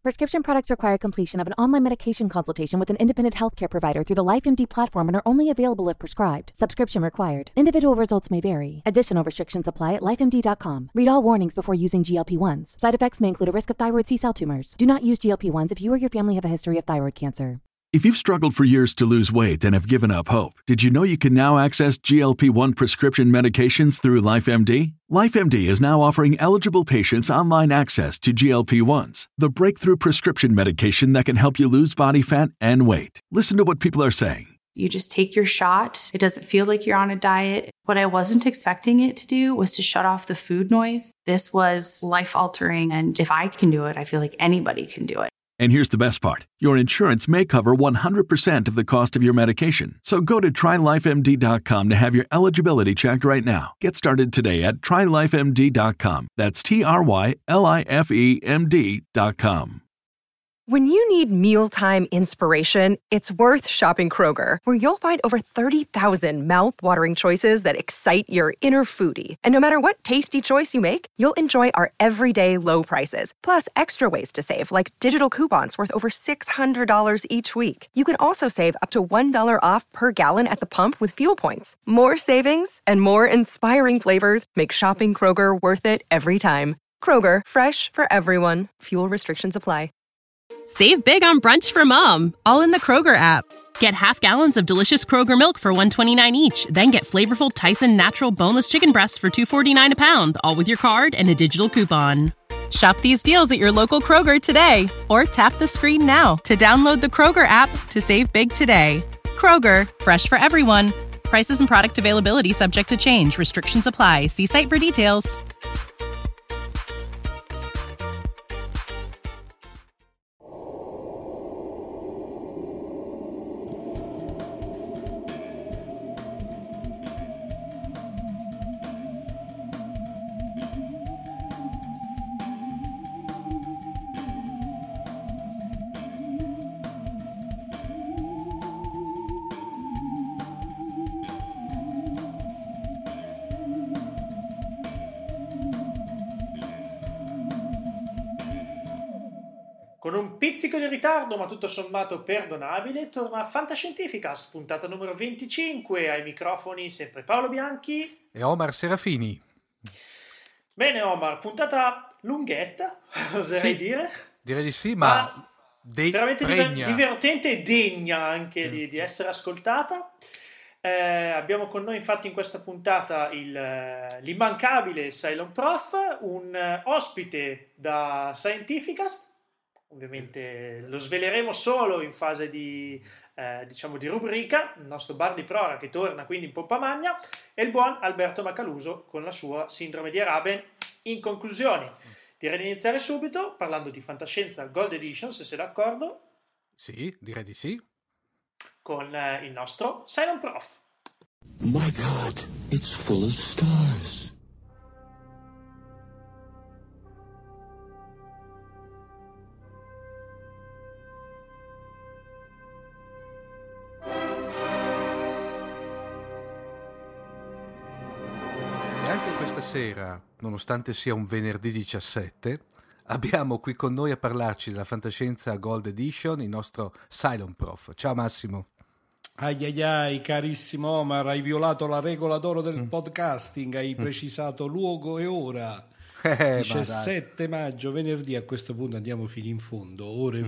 Prescription products require completion of an online medication consultation with an independent healthcare provider through the LifeMD platform and are only available if prescribed. Subscription required. Individual results may vary. Additional restrictions apply at lifemd.com. Read all warnings before using GLP-1s. Side effects may include a risk of thyroid C-cell tumors. Do not use GLP-1s if you or your family have a history of thyroid cancer. If you've struggled for years to lose weight and have given up hope, did you know you can now access GLP-1 prescription medications through LifeMD? LifeMD is now offering eligible patients online access to GLP-1s, the breakthrough prescription medication that can help you lose body fat and weight. Listen to what people are saying. You just take your shot. It doesn't feel like you're on a diet. What I wasn't expecting it to do was to shut off the food noise. This was life-altering, and if I can do it, I feel like anybody can do it. And here's the best part. Your insurance may cover 100% of the cost of your medication. So go to TryLifeMD.com to have your eligibility checked right now. Get started today at TryLifeMD.com. That's TryLifeMD.com. When you need mealtime inspiration, it's worth shopping Kroger, where you'll find over 30,000 mouth-watering choices that excite your inner foodie. And no matter what tasty choice you make, you'll enjoy our everyday low prices, plus extra ways to save, like digital coupons worth over $600 each week. You can also save up to $1 off per gallon at the pump with fuel points. More savings and more inspiring flavors make shopping Kroger worth it every time. Kroger, fresh for everyone. Fuel restrictions apply. Save big on brunch for mom, all in the Kroger app. Get half gallons of delicious Kroger milk for $1.29 each. Then get flavorful Tyson natural boneless chicken breasts for $2.49 a pound, all with your card and a digital coupon. Shop these deals at your local Kroger today, or tap the screen now to download the Kroger app to save big today. Kroger, fresh for everyone. Prices and product availability subject to change. Restrictions apply. See site for details. Con un pizzico di ritardo, ma tutto sommato perdonabile, torna Fantascientificast, puntata numero 25, ai microfoni sempre Paolo Bianchi e Omar Serafini. Bene Omar, puntata lunghetta, oserei dire. Direi di sì, ma veramente divertente e degna anche di essere ascoltata. Abbiamo con noi infatti in questa puntata l'immancabile Cylon Prof, un ospite da Scientificast. Ovviamente lo sveleremo solo in fase di rubrica, il nostro bar di prora che torna quindi in pompa magna, e il buon Alberto Macaluso con la sua sindrome di Araben. In conclusione, direi di iniziare subito parlando di fantascienza Gold Edition, se sei d'accordo. Sì, direi di sì. Con il nostro Cylon Prof. My God, it's full of stars. Stasera, nonostante sia un venerdì 17, abbiamo qui con noi a parlarci della fantascienza Gold Edition il nostro Cylon Prof. Ciao Massimo. Ai carissimo Omar, hai violato la regola d'oro del podcasting, hai precisato luogo e ora. 17 maggio, venerdì, a questo punto andiamo fino in fondo, ore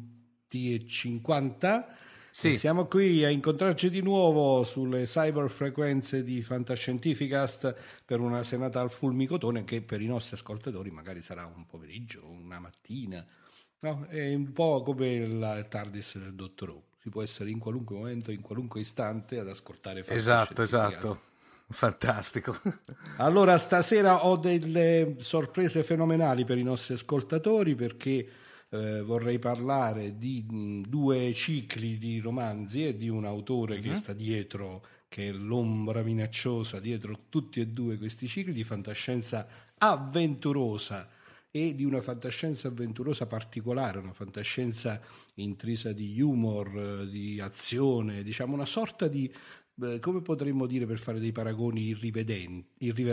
20:50. Sì. Siamo qui a incontrarci di nuovo sulle cyberfrequenze di Fantascientificast per una senata al fulmicotone che per i nostri ascoltatori magari sarà un pomeriggio, una mattina, no? È un po' come il TARDIS del Dottor Who, si può essere in qualunque momento, in qualunque istante ad ascoltare Fantascientificast. Esatto, fantastico. Allora stasera ho delle sorprese fenomenali per i nostri ascoltatori, perché vorrei parlare di 2 cicli di romanzi e di un autore che sta dietro, che è l'ombra minacciosa dietro tutti e 2 questi cicli di fantascienza avventurosa, e di una fantascienza avventurosa particolare, una fantascienza intrisa di humor, di azione, diciamo una sorta di come potremmo dire, per fare dei paragoni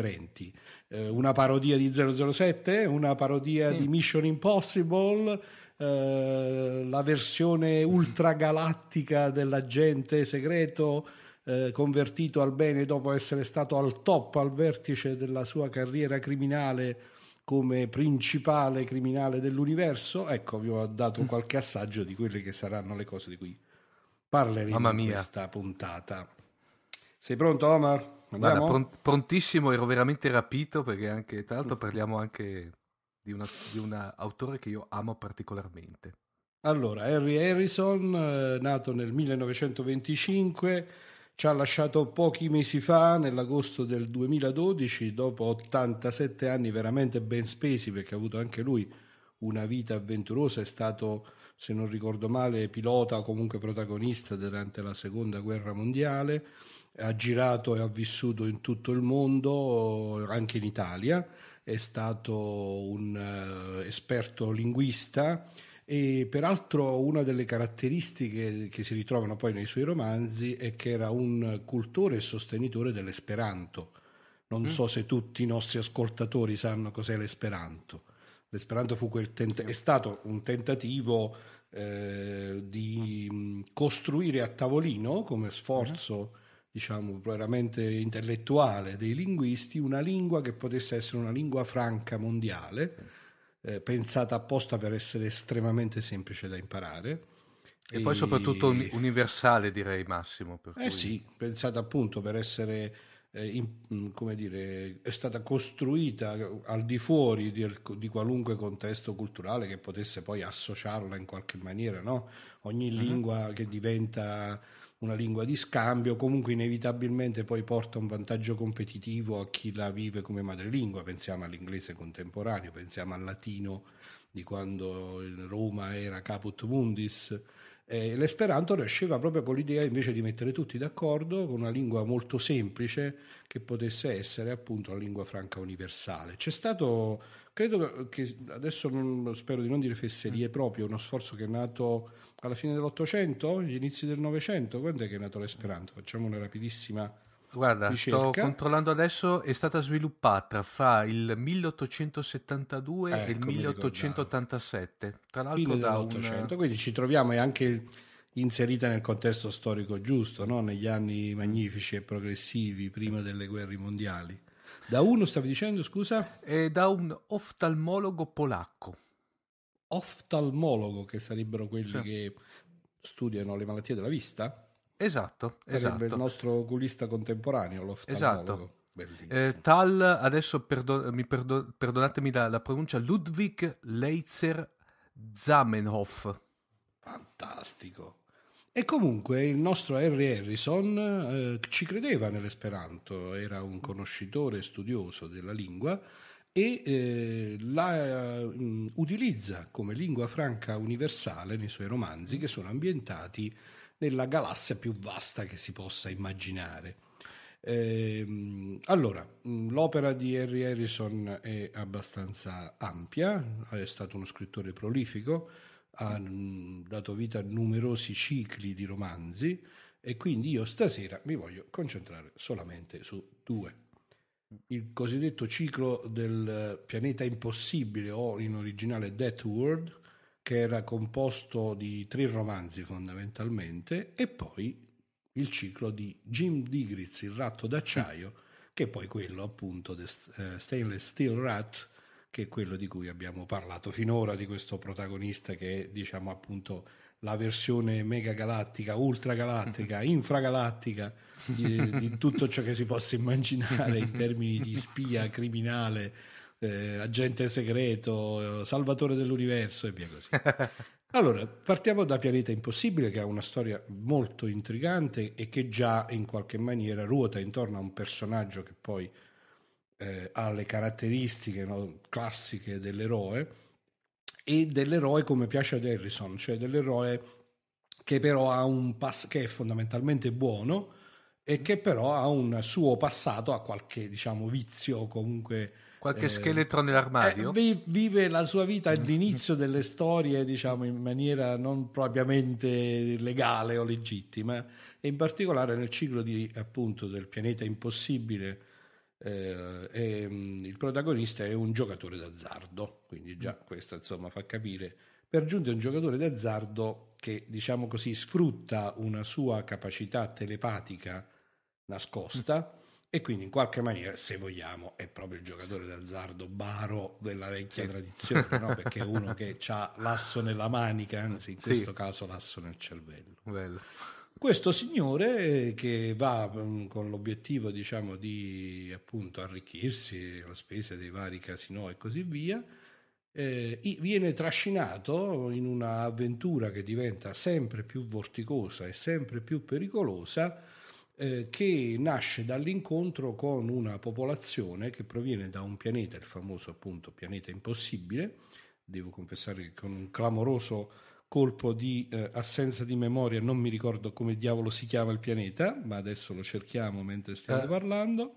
irriverenti, una parodia di 007, una parodia di Mission Impossible, la versione ultragalattica dell'agente segreto convertito al bene dopo essere stato al top, al vertice della sua carriera criminale come principale criminale dell'universo. Ecco, vi ho dato qualche assaggio di quelle che saranno le cose di cui parleremo in questa puntata. Sei pronto, Omar? Guarda, prontissimo, ero veramente rapito, perché anche, tra l'altro, parliamo anche di un autore che io amo particolarmente. Allora, Harry Harrison, nato nel 1925, ci ha lasciato pochi mesi fa, nell'agosto del 2012, dopo 87 anni veramente ben spesi, perché ha avuto anche lui una vita avventurosa. È stato, se non ricordo male, pilota o comunque protagonista durante la Seconda Guerra Mondiale. Ha girato e ha vissuto in tutto il mondo, anche in Italia. È stato un esperto linguista. E peraltro una delle caratteristiche che si ritrovano poi nei suoi romanzi è che era un cultore e sostenitore dell'Esperanto. Non so se tutti i nostri ascoltatori sanno cos'è l'Esperanto. L'Esperanto fu è stato un tentativo di costruire a tavolino, come sforzo diciamo veramente intellettuale dei linguisti, una lingua che potesse essere una lingua franca mondiale, pensata apposta per essere estremamente semplice da imparare e poi soprattutto universale, direi, Massimo, per cui... sì, pensata appunto per essere come dire, è stata costruita al di fuori di qualunque contesto culturale che potesse poi associarla in qualche maniera, no? Ogni lingua che diventa una lingua di scambio comunque inevitabilmente poi porta un vantaggio competitivo a chi la vive come madrelingua. Pensiamo all'inglese contemporaneo, pensiamo al latino di quando Roma era caput mundis. L'esperanto nasceva proprio con l'idea invece di mettere tutti d'accordo con una lingua molto semplice che potesse essere appunto la lingua franca universale. C'è stato, credo che adesso spero di non dire fesserie, proprio uno sforzo che è nato alla fine dell'Ottocento, gli inizi del Novecento. Quando è che è nato l'esperanto? Facciamo una rapidissima ricerca. Sto controllando adesso, è stata sviluppata fra il 1872 e il 1887, tra l'altro dall'800, quindi ci troviamo e anche inserita nel contesto storico giusto, no? Negli anni magnifici e progressivi prima delle guerre mondiali. Da uno, stavi dicendo, scusa? È da un oftalmologo polacco. Oftalmologo, che sarebbero quelli che studiano le malattie della vista? Esatto. Sarebbe il nostro oculista contemporaneo, l'oftalmologo. Tal, adesso perdonatemi la pronuncia, Ludwig Leitzer Zamenhof. Fantastico. E comunque il nostro Harry Harrison ci credeva nell'esperanto, era un conoscitore studioso della lingua e la utilizza come lingua franca universale nei suoi romanzi, che sono ambientati nella galassia più vasta che si possa immaginare. Allora, l'opera di Harry Harrison è abbastanza ampia, è stato uno scrittore prolifico, ha dato vita a numerosi cicli di romanzi e quindi io stasera mi voglio concentrare solamente su due. Il cosiddetto ciclo del pianeta impossibile, o in originale Death World, che era composto di 3 romanzi fondamentalmente, e poi il ciclo di Jim Digritz, il ratto d'acciaio, che è poi quello appunto di Stainless Steel Rat, che è quello di cui abbiamo parlato finora, di questo protagonista che è, diciamo, appunto la versione megagalattica, ultragalattica, infragalattica di tutto ciò che si possa immaginare in termini di spia, criminale, agente segreto, salvatore dell'universo e via così. Allora, partiamo da Pianeta Impossibile, che ha una storia molto intrigante e che già in qualche maniera ruota intorno a un personaggio che poi ha le caratteristiche, no, classiche dell'eroe, e dell'eroe come piace ad Harrison, cioè dell'eroe che però ha che è fondamentalmente buono e che però ha un suo passato, ha qualche, diciamo, vizio o comunque qualche scheletro nell'armadio. Vive la sua vita all'inizio delle storie, diciamo, in maniera non propriamente legale o legittima, e in particolare nel ciclo appunto del Pianeta Impossibile il protagonista è un giocatore d'azzardo, quindi già questo insomma fa capire per giunta è un giocatore d'azzardo che, diciamo così, sfrutta una sua capacità telepatica nascosta e quindi in qualche maniera, se vogliamo, è proprio il giocatore d'azzardo baro della vecchia tradizione, no? Perché è uno che ha l'asso nella manica, anzi in questo caso l'asso nel cervello. Bello. Questo signore che va con l'obiettivo, diciamo, di appunto arricchirsi alla spese dei vari casinò e così via, viene trascinato in un'avventura che diventa sempre più vorticosa e sempre più pericolosa, che nasce dall'incontro con una popolazione che proviene da un pianeta, il famoso appunto pianeta impossibile. Devo confessare che con un clamoroso colpo di assenza di memoria non mi ricordo come diavolo si chiama il pianeta, ma adesso lo cerchiamo mentre stiamo parlando.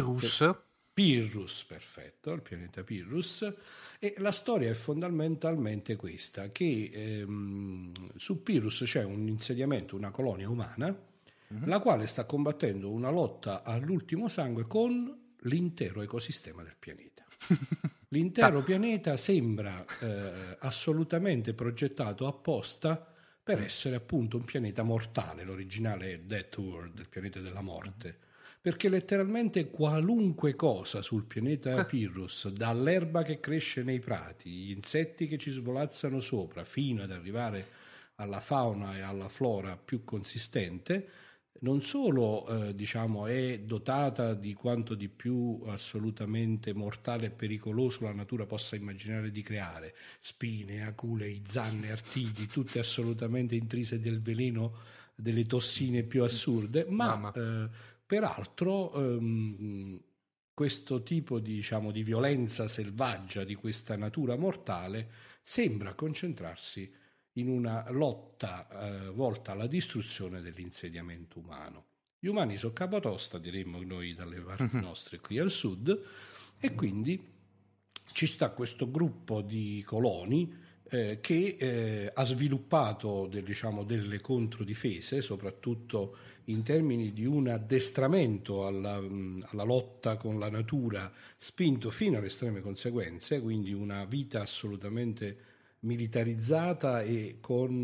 Pyrrhus, perfetto, il pianeta Pyrrhus. E la storia è fondamentalmente questa, che su Pyrrhus c'è un insediamento, una colonia umana, la quale sta combattendo una lotta all'ultimo sangue con l'intero ecosistema del pianeta. L'intero pianeta sembra assolutamente progettato apposta per essere appunto un pianeta mortale. L'originale è Death World, il pianeta della morte, perché letteralmente qualunque cosa sul pianeta Pyrrhus, dall'erba che cresce nei prati, gli insetti che ci svolazzano sopra, fino ad arrivare alla fauna e alla flora più consistente, non solo diciamo è dotata di quanto di più assolutamente mortale e pericoloso la natura possa immaginare di creare, spine, aculei, zanne, artigli, tutte assolutamente intrise del veleno, delle tossine più assurde, ma peraltro questo tipo diciamo di violenza selvaggia di questa natura mortale sembra concentrarsi in una lotta volta alla distruzione dell'insediamento umano. Gli umani sono capatosta, diremmo noi dalle parti nostre qui al sud, e quindi ci sta questo gruppo di coloni che ha sviluppato delle controdifese, soprattutto in termini di un addestramento alla lotta con la natura, spinto fino alle estreme conseguenze, quindi una vita assolutamente militarizzata e con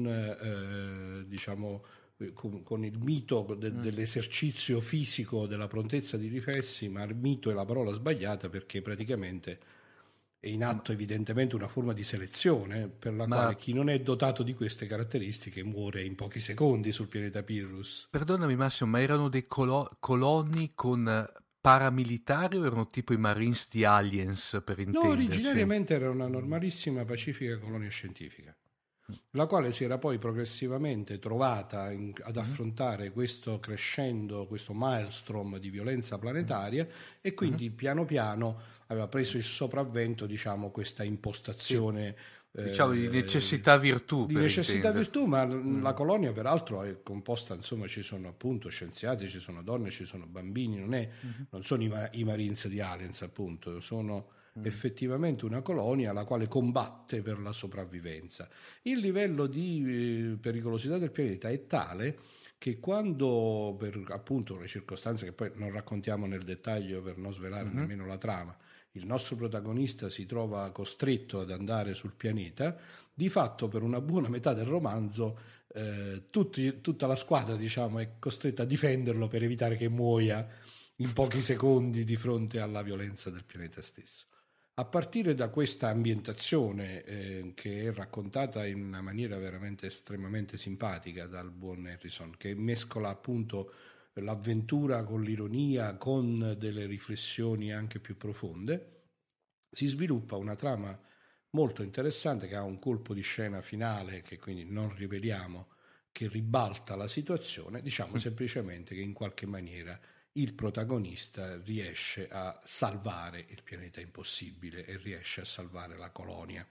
il mito dell'esercizio fisico, della prontezza di riflessi, ma il mito è la parola sbagliata, perché praticamente è in atto evidentemente una forma di selezione per la quale chi non è dotato di queste caratteristiche muore in pochi secondi sul pianeta Pyrrhus. Perdonami Massimo, ma erano dei coloni con paramilitari o erano tipo i Marines di Aliens, per intenderci? No, originariamente era una normalissima pacifica colonia scientifica, la quale si era poi progressivamente trovata ad affrontare questo crescendo, questo maelstrom di violenza planetaria, e quindi piano piano aveva preso il sopravvento, diciamo, questa impostazione diciamo di necessità virtù, ma la colonia peraltro è composta, insomma, ci sono appunto scienziati, ci sono donne, ci sono bambini, non sono i Marines di Aliens, appunto, sono effettivamente una colonia la quale combatte per la sopravvivenza. Il livello di pericolosità del pianeta è tale che quando, per appunto le circostanze che poi non raccontiamo nel dettaglio per non svelare nemmeno la trama, il nostro protagonista si trova costretto ad andare sul pianeta, di fatto per una buona metà del romanzo tutta la squadra, diciamo, è costretta a difenderlo per evitare che muoia in pochi secondi di fronte alla violenza del pianeta stesso. A partire da questa ambientazione che è raccontata in una maniera veramente estremamente simpatica dal buon Harrison, che mescola appunto l'avventura con l'ironia, con delle riflessioni anche più profonde, si sviluppa una trama molto interessante che ha un colpo di scena finale che quindi non riveliamo, che ribalta la situazione. Diciamo semplicemente che in qualche maniera il protagonista riesce a salvare il pianeta impossibile e riesce a salvare la colonia.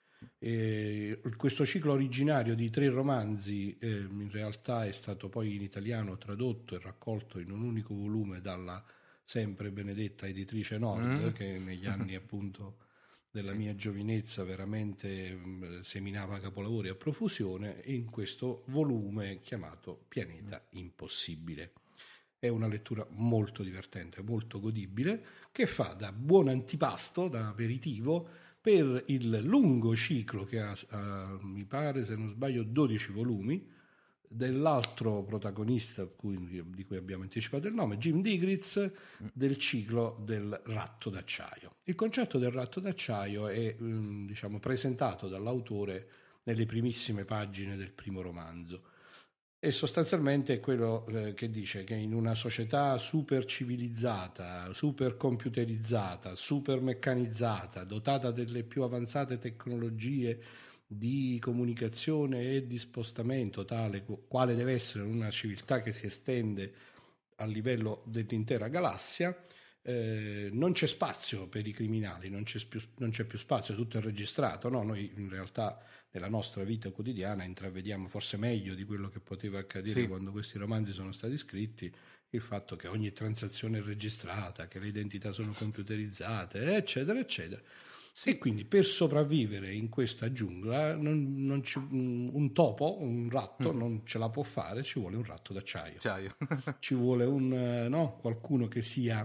Questo ciclo originario di 3 romanzi in realtà è stato poi in italiano tradotto e raccolto in un unico volume dalla sempre benedetta editrice Nord, che negli anni appunto della mia giovinezza veramente seminava capolavori a profusione, in questo volume chiamato Pianeta Impossibile. È una lettura molto divertente, molto godibile, che fa da buon antipasto, da aperitivo, per il lungo ciclo che ha mi pare, se non sbaglio, 12 volumi, dell'altro protagonista di cui abbiamo anticipato il nome, Jim Digritz, del ciclo del ratto d'acciaio. Il concetto del ratto d'acciaio è diciamo presentato dall'autore nelle primissime pagine del primo romanzo, e sostanzialmente è quello che dice che in una società super civilizzata, super computerizzata, super meccanizzata, dotata delle più avanzate tecnologie di comunicazione e di spostamento, tale quale deve essere una civiltà che si estende a livello dell'intera galassia, non c'è spazio per i criminali, non c'è più spazio, tutto è registrato, no? Noi in realtà nella nostra vita quotidiana intravediamo, forse meglio di quello che poteva accadere quando questi romanzi sono stati scritti, il fatto che ogni transazione è registrata, che le identità sono computerizzate, eccetera, eccetera. E quindi per sopravvivere in questa giungla un topo, un ratto non ce la può fare, ci vuole un ratto d'acciaio. Ci vuole qualcuno che sia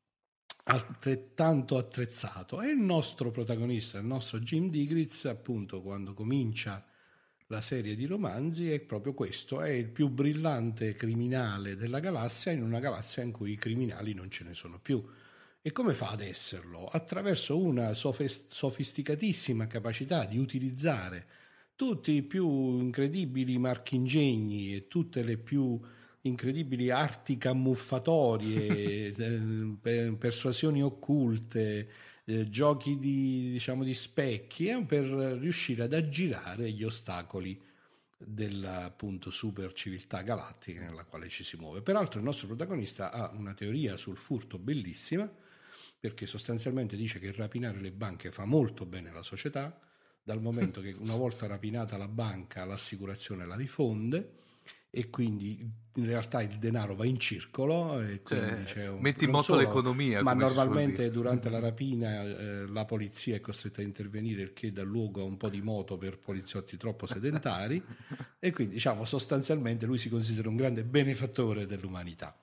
altrettanto attrezzato. E il nostro protagonista, il nostro Jim Digritz, appunto, quando comincia la serie di romanzi, è proprio questo: è il più brillante criminale della galassia, in una galassia in cui i criminali non ce ne sono più. E come fa ad esserlo? Attraverso una sofisticatissima capacità di utilizzare tutti i più incredibili marchingegni e tutte le più incredibili arti camuffatorie, persuasioni occulte, giochi di specchi, per riuscire ad aggirare gli ostacoli della appunto super civiltà galattica nella quale ci si muove. Peraltro il nostro protagonista ha una teoria sul furto bellissima, perché sostanzialmente dice che rapinare le banche fa molto bene alla società, dal momento che una volta rapinata la banca l'assicurazione la rifonde, e quindi in realtà il denaro va in circolo, e quindi metti in moto l'economia, ma normalmente durante la rapina la polizia è costretta a intervenire, il che dà luogo a un po' di moto per poliziotti troppo sedentari e quindi sostanzialmente lui si considera un grande benefattore dell'umanità.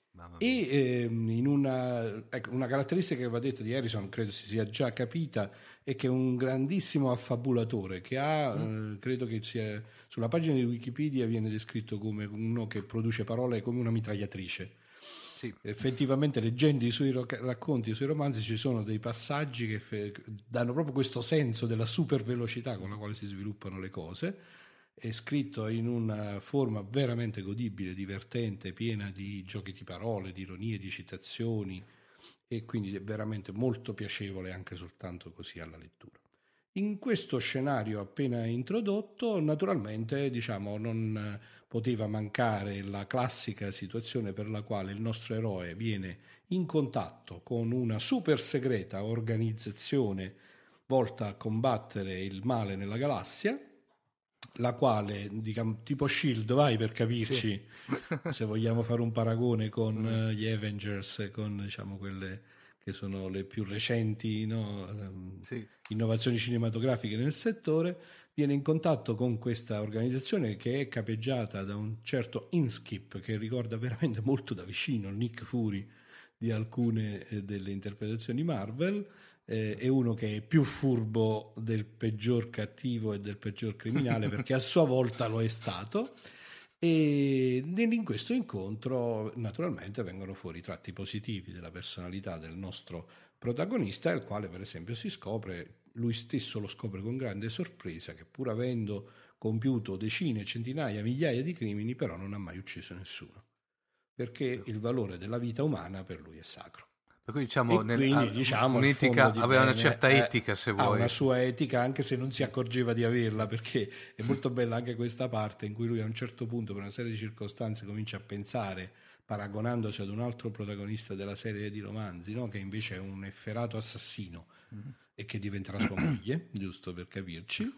E in una caratteristica che va detto di Harrison, credo si sia già capita, è che è un grandissimo affabulatore, che ha credo che sia sulla pagina di Wikipedia viene descritto come uno che produce parole come una mitragliatrice. Effettivamente, leggendo i suoi racconti, i suoi romanzi, ci sono dei passaggi che danno proprio questo senso della super velocità con la quale si sviluppano le cose. È scritto in una forma veramente godibile, divertente, piena di giochi di parole, di ironie, di citazioni, e quindi è veramente molto piacevole anche soltanto così alla lettura. In questo scenario appena introdotto, naturalmente non poteva mancare la classica situazione per la quale il nostro eroe viene in contatto con una super segreta organizzazione volta a combattere il male nella galassia, la quale, tipo SHIELD, vai, per capirci, se vogliamo fare un paragone con gli Avengers, con quelle che sono le più recenti innovazioni cinematografiche nel settore, viene in contatto con questa organizzazione che è capeggiata da un certo Inskip, che ricorda veramente molto da vicino il Nick Fury di alcune delle interpretazioni Marvel. È uno che è più furbo del peggior cattivo e del peggior criminale, perché a sua volta lo è stato, e in questo incontro naturalmente vengono fuori i tratti positivi della personalità del nostro protagonista, il quale per esempio lui stesso lo scopre con grande sorpresa, che pur avendo compiuto decine, centinaia, migliaia di crimini, però non ha mai ucciso nessuno, perché il valore della vita umana per lui è sacro. Per cui un'etica, aveva una certa etica, se vuoi. Ha una sua etica, anche se non si accorgeva di averla, perché è molto bella anche questa parte in cui lui a un certo punto, per una serie di circostanze, comincia a pensare, paragonandosi ad un altro protagonista della serie di romanzi, che invece è un efferato assassino e che diventerà sua moglie, giusto per capirci.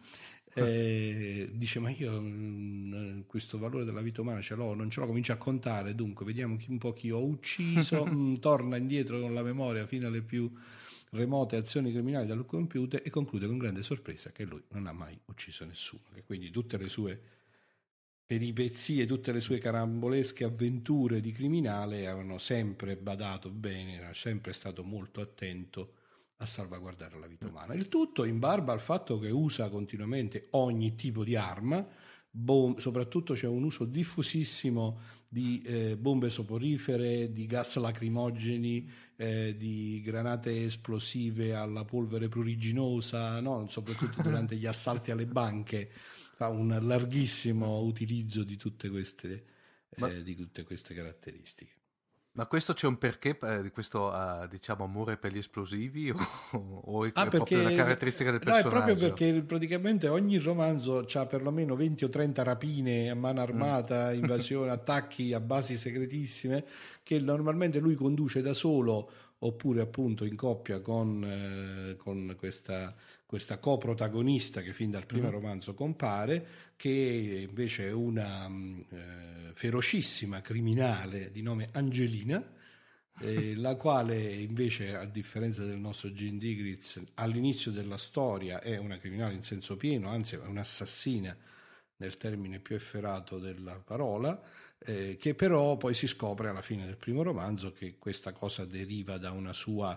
Dice: ma io questo valore della vita umana non ce l'ho, comincia a contare, dunque vediamo un po' chi ho ucciso, torna indietro con la memoria fino alle più remote azioni criminali da lui compiute, e conclude con grande sorpresa che lui non ha mai ucciso nessuno, che quindi tutte le sue peripezie, tutte le sue carambolesche avventure di criminale avevano sempre badato bene, era sempre stato molto attento a salvaguardare la vita umana. Il tutto in barba al fatto che usa continuamente ogni tipo di arma, soprattutto c'è un uso diffusissimo di bombe soporifere, di gas lacrimogeni, di granate esplosive alla polvere pruriginosa, no? Soprattutto durante gli assalti alle banche fa un larghissimo utilizzo di tutte queste caratteristiche. Ma questo c'è un perché di questo diciamo amore per gli esplosivi o è proprio una caratteristica del personaggio? No, è proprio perché praticamente ogni romanzo ha perlomeno 20 o 30 rapine a mano armata, invasioni, attacchi a basi segretissime che normalmente lui conduce da solo oppure appunto in coppia con questa coprotagonista che fin dal primo romanzo compare, che invece è una ferocissima criminale di nome Angelina, la quale invece, a differenza del nostro Jean Digritz, all'inizio della storia è una criminale in senso pieno, anzi è un'assassina nel termine più efferato della parola, che però poi si scopre alla fine del primo romanzo che questa cosa deriva da una sua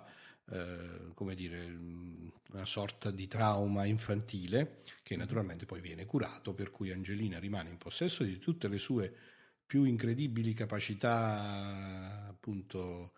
una sorta di trauma infantile che naturalmente poi viene curato, per cui Angelina rimane in possesso di tutte le sue più incredibili capacità, appunto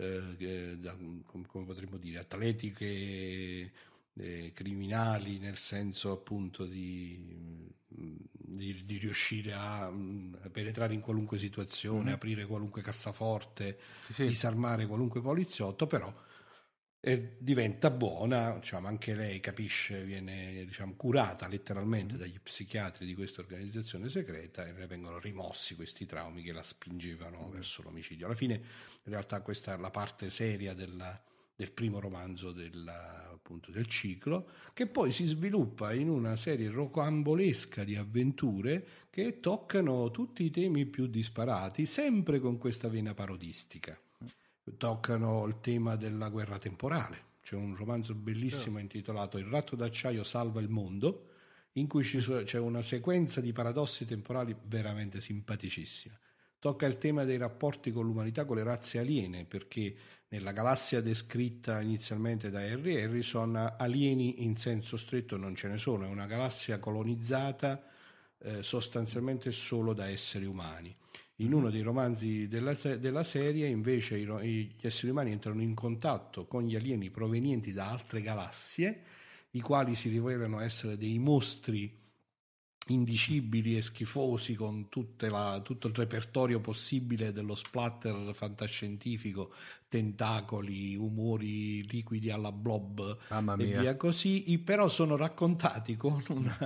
come potremmo dire, atletiche, criminali, nel senso appunto di riuscire a penetrare in qualunque situazione, aprire qualunque cassaforte, disarmare qualunque poliziotto, però diventa buona, diciamo, anche lei capisce, viene curata letteralmente dagli psichiatri di questa organizzazione segreta e le vengono rimossi questi traumi che la spingevano verso l'omicidio. Alla fine in realtà questa è la parte seria del primo romanzo appunto del ciclo, che poi si sviluppa in una serie rocambolesca di avventure che toccano tutti i temi più disparati, sempre con questa vena parodistica. Toccano il tema della guerra temporale. C'è un romanzo bellissimo intitolato Il ratto d'acciaio salva il mondo, in cui c'è una sequenza di paradossi temporali veramente simpaticissima. Tocca il tema dei rapporti con l'umanità, con le razze aliene, perché nella galassia descritta inizialmente da Henry Harrison alieni in senso stretto non ce ne sono, è una galassia colonizzata sostanzialmente solo da esseri umani. In uno dei romanzi della serie invece gli esseri umani entrano in contatto con gli alieni provenienti da altre galassie, i quali si rivelano essere dei mostri indicibili e schifosi con tutto il repertorio possibile dello splatter fantascientifico, tentacoli, umori liquidi alla Blob e via così, però sono raccontati con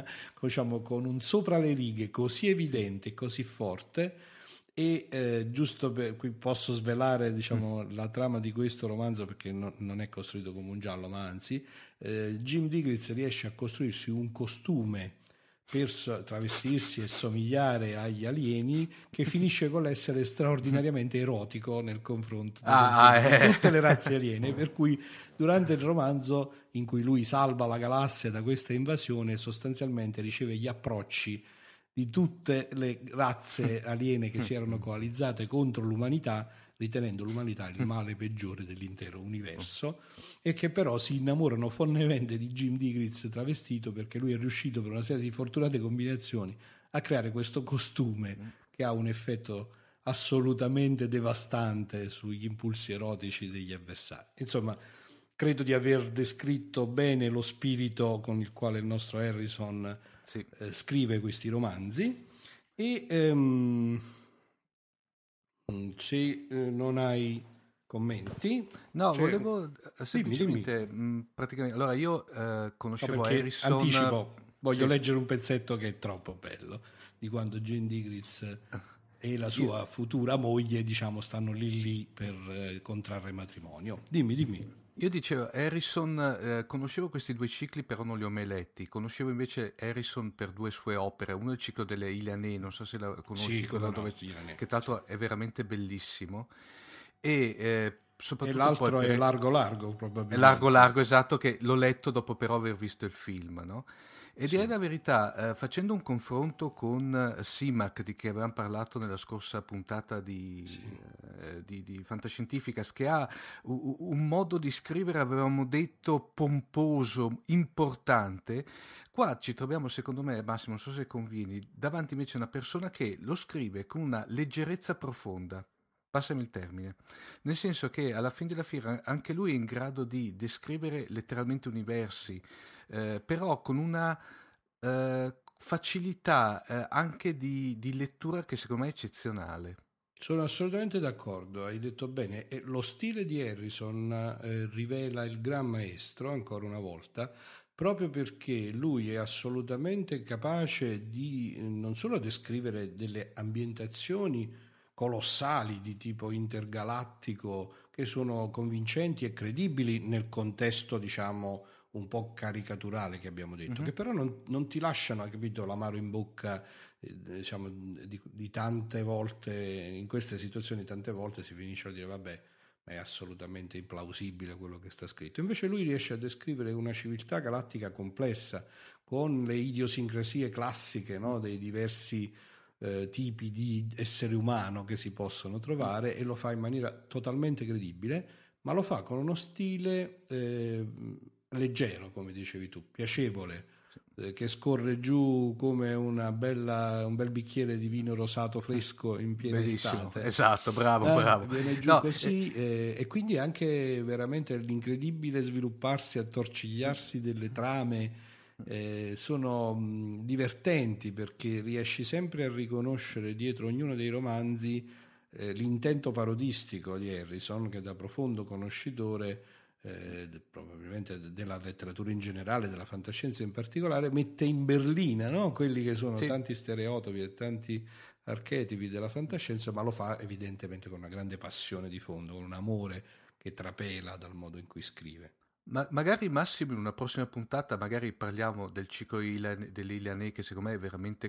un sopra le righe così evidente e così forte. E giusto qui posso svelare la trama di questo romanzo, perché non è costruito come un giallo, ma anzi Jim Digritz riesce a costruirsi un costume per travestirsi e somigliare agli alieni, che finisce con l'essere straordinariamente erotico nel confronto di tutte le razze aliene, per cui durante il romanzo in cui lui salva la galassia da questa invasione sostanzialmente riceve gli approcci di tutte le razze aliene che si erano coalizzate contro l'umanità, ritenendo l'umanità il male peggiore dell'intero universo, e che però si innamorano follemente di Jim Digritz travestito, perché lui è riuscito per una serie di fortunate combinazioni a creare questo costume che ha un effetto assolutamente devastante sugli impulsi erotici degli avversari. Insomma, credo di aver descritto bene lo spirito con il quale il nostro Harrison scrive questi romanzi, e se non hai commenti, volevo semplicemente praticamente, allora io conoscevo Harrison, anticipo, voglio leggere un pezzetto che è troppo bello, di quando Jane Digritz e la sua futura moglie stanno lì per contrarre matrimonio. Dimmi. Io dicevo, Harrison, conoscevo questi due cicli, però non li ho mai letti. Conoscevo invece Harrison per due sue opere. Uno è il ciclo delle Ilanee, non so se la conosci, che tra l'altro è veramente bellissimo. E soprattutto l'altro è Largo, probabilmente. Largo, esatto, che l'ho letto dopo però aver visto il film, no? E direi la verità, facendo un confronto con Simak, di che avevamo parlato nella scorsa puntata di Fantascientificas, che ha un modo di scrivere, avevamo detto, pomposo, importante. Qua ci troviamo, secondo me, Massimo, non so se convieni, davanti invece a una persona che lo scrive con una leggerezza profonda. Passami il termine, nel senso che alla fine della fiera anche lui è in grado di descrivere letteralmente universi, però con una facilità anche di lettura che secondo me è eccezionale. Sono assolutamente d'accordo, hai detto bene. E lo stile di Harrison rivela il gran maestro, ancora una volta, proprio perché lui è assolutamente capace di non solo descrivere delle ambientazioni colossali di tipo intergalattico che sono convincenti e credibili nel contesto, diciamo, un po' caricaturale che abbiamo detto, che però non ti lasciano, capito, l'amaro in bocca, diciamo, di tante volte, in queste situazioni tante volte si finisce a dire vabbè, è assolutamente implausibile quello che sta scritto. Invece lui riesce a descrivere una civiltà galattica complessa con le idiosincrasie classiche, no, dei diversi tipi di essere umano che si possono trovare, e lo fa in maniera totalmente credibile, ma lo fa con uno stile leggero, come dicevi tu, piacevole, che scorre giù come un bel bicchiere di vino rosato fresco in piena estate. Esatto, bravo. Viene giù così, e quindi anche veramente l'incredibile svilupparsi, attorcigliarsi delle trame sono divertenti, perché riesci sempre a riconoscere dietro ognuno dei romanzi l'intento parodistico di Harrison, che da profondo conoscitore probabilmente della letteratura in generale, della fantascienza in particolare, mette in berlina, no? Quelli che sono tanti stereotipi e tanti archetipi della fantascienza, ma lo fa evidentemente con una grande passione di fondo, con un amore che trapela dal modo in cui scrive. Ma magari, Massimo, in una prossima puntata magari parliamo del ciclo dell'Iliane, che secondo me è veramente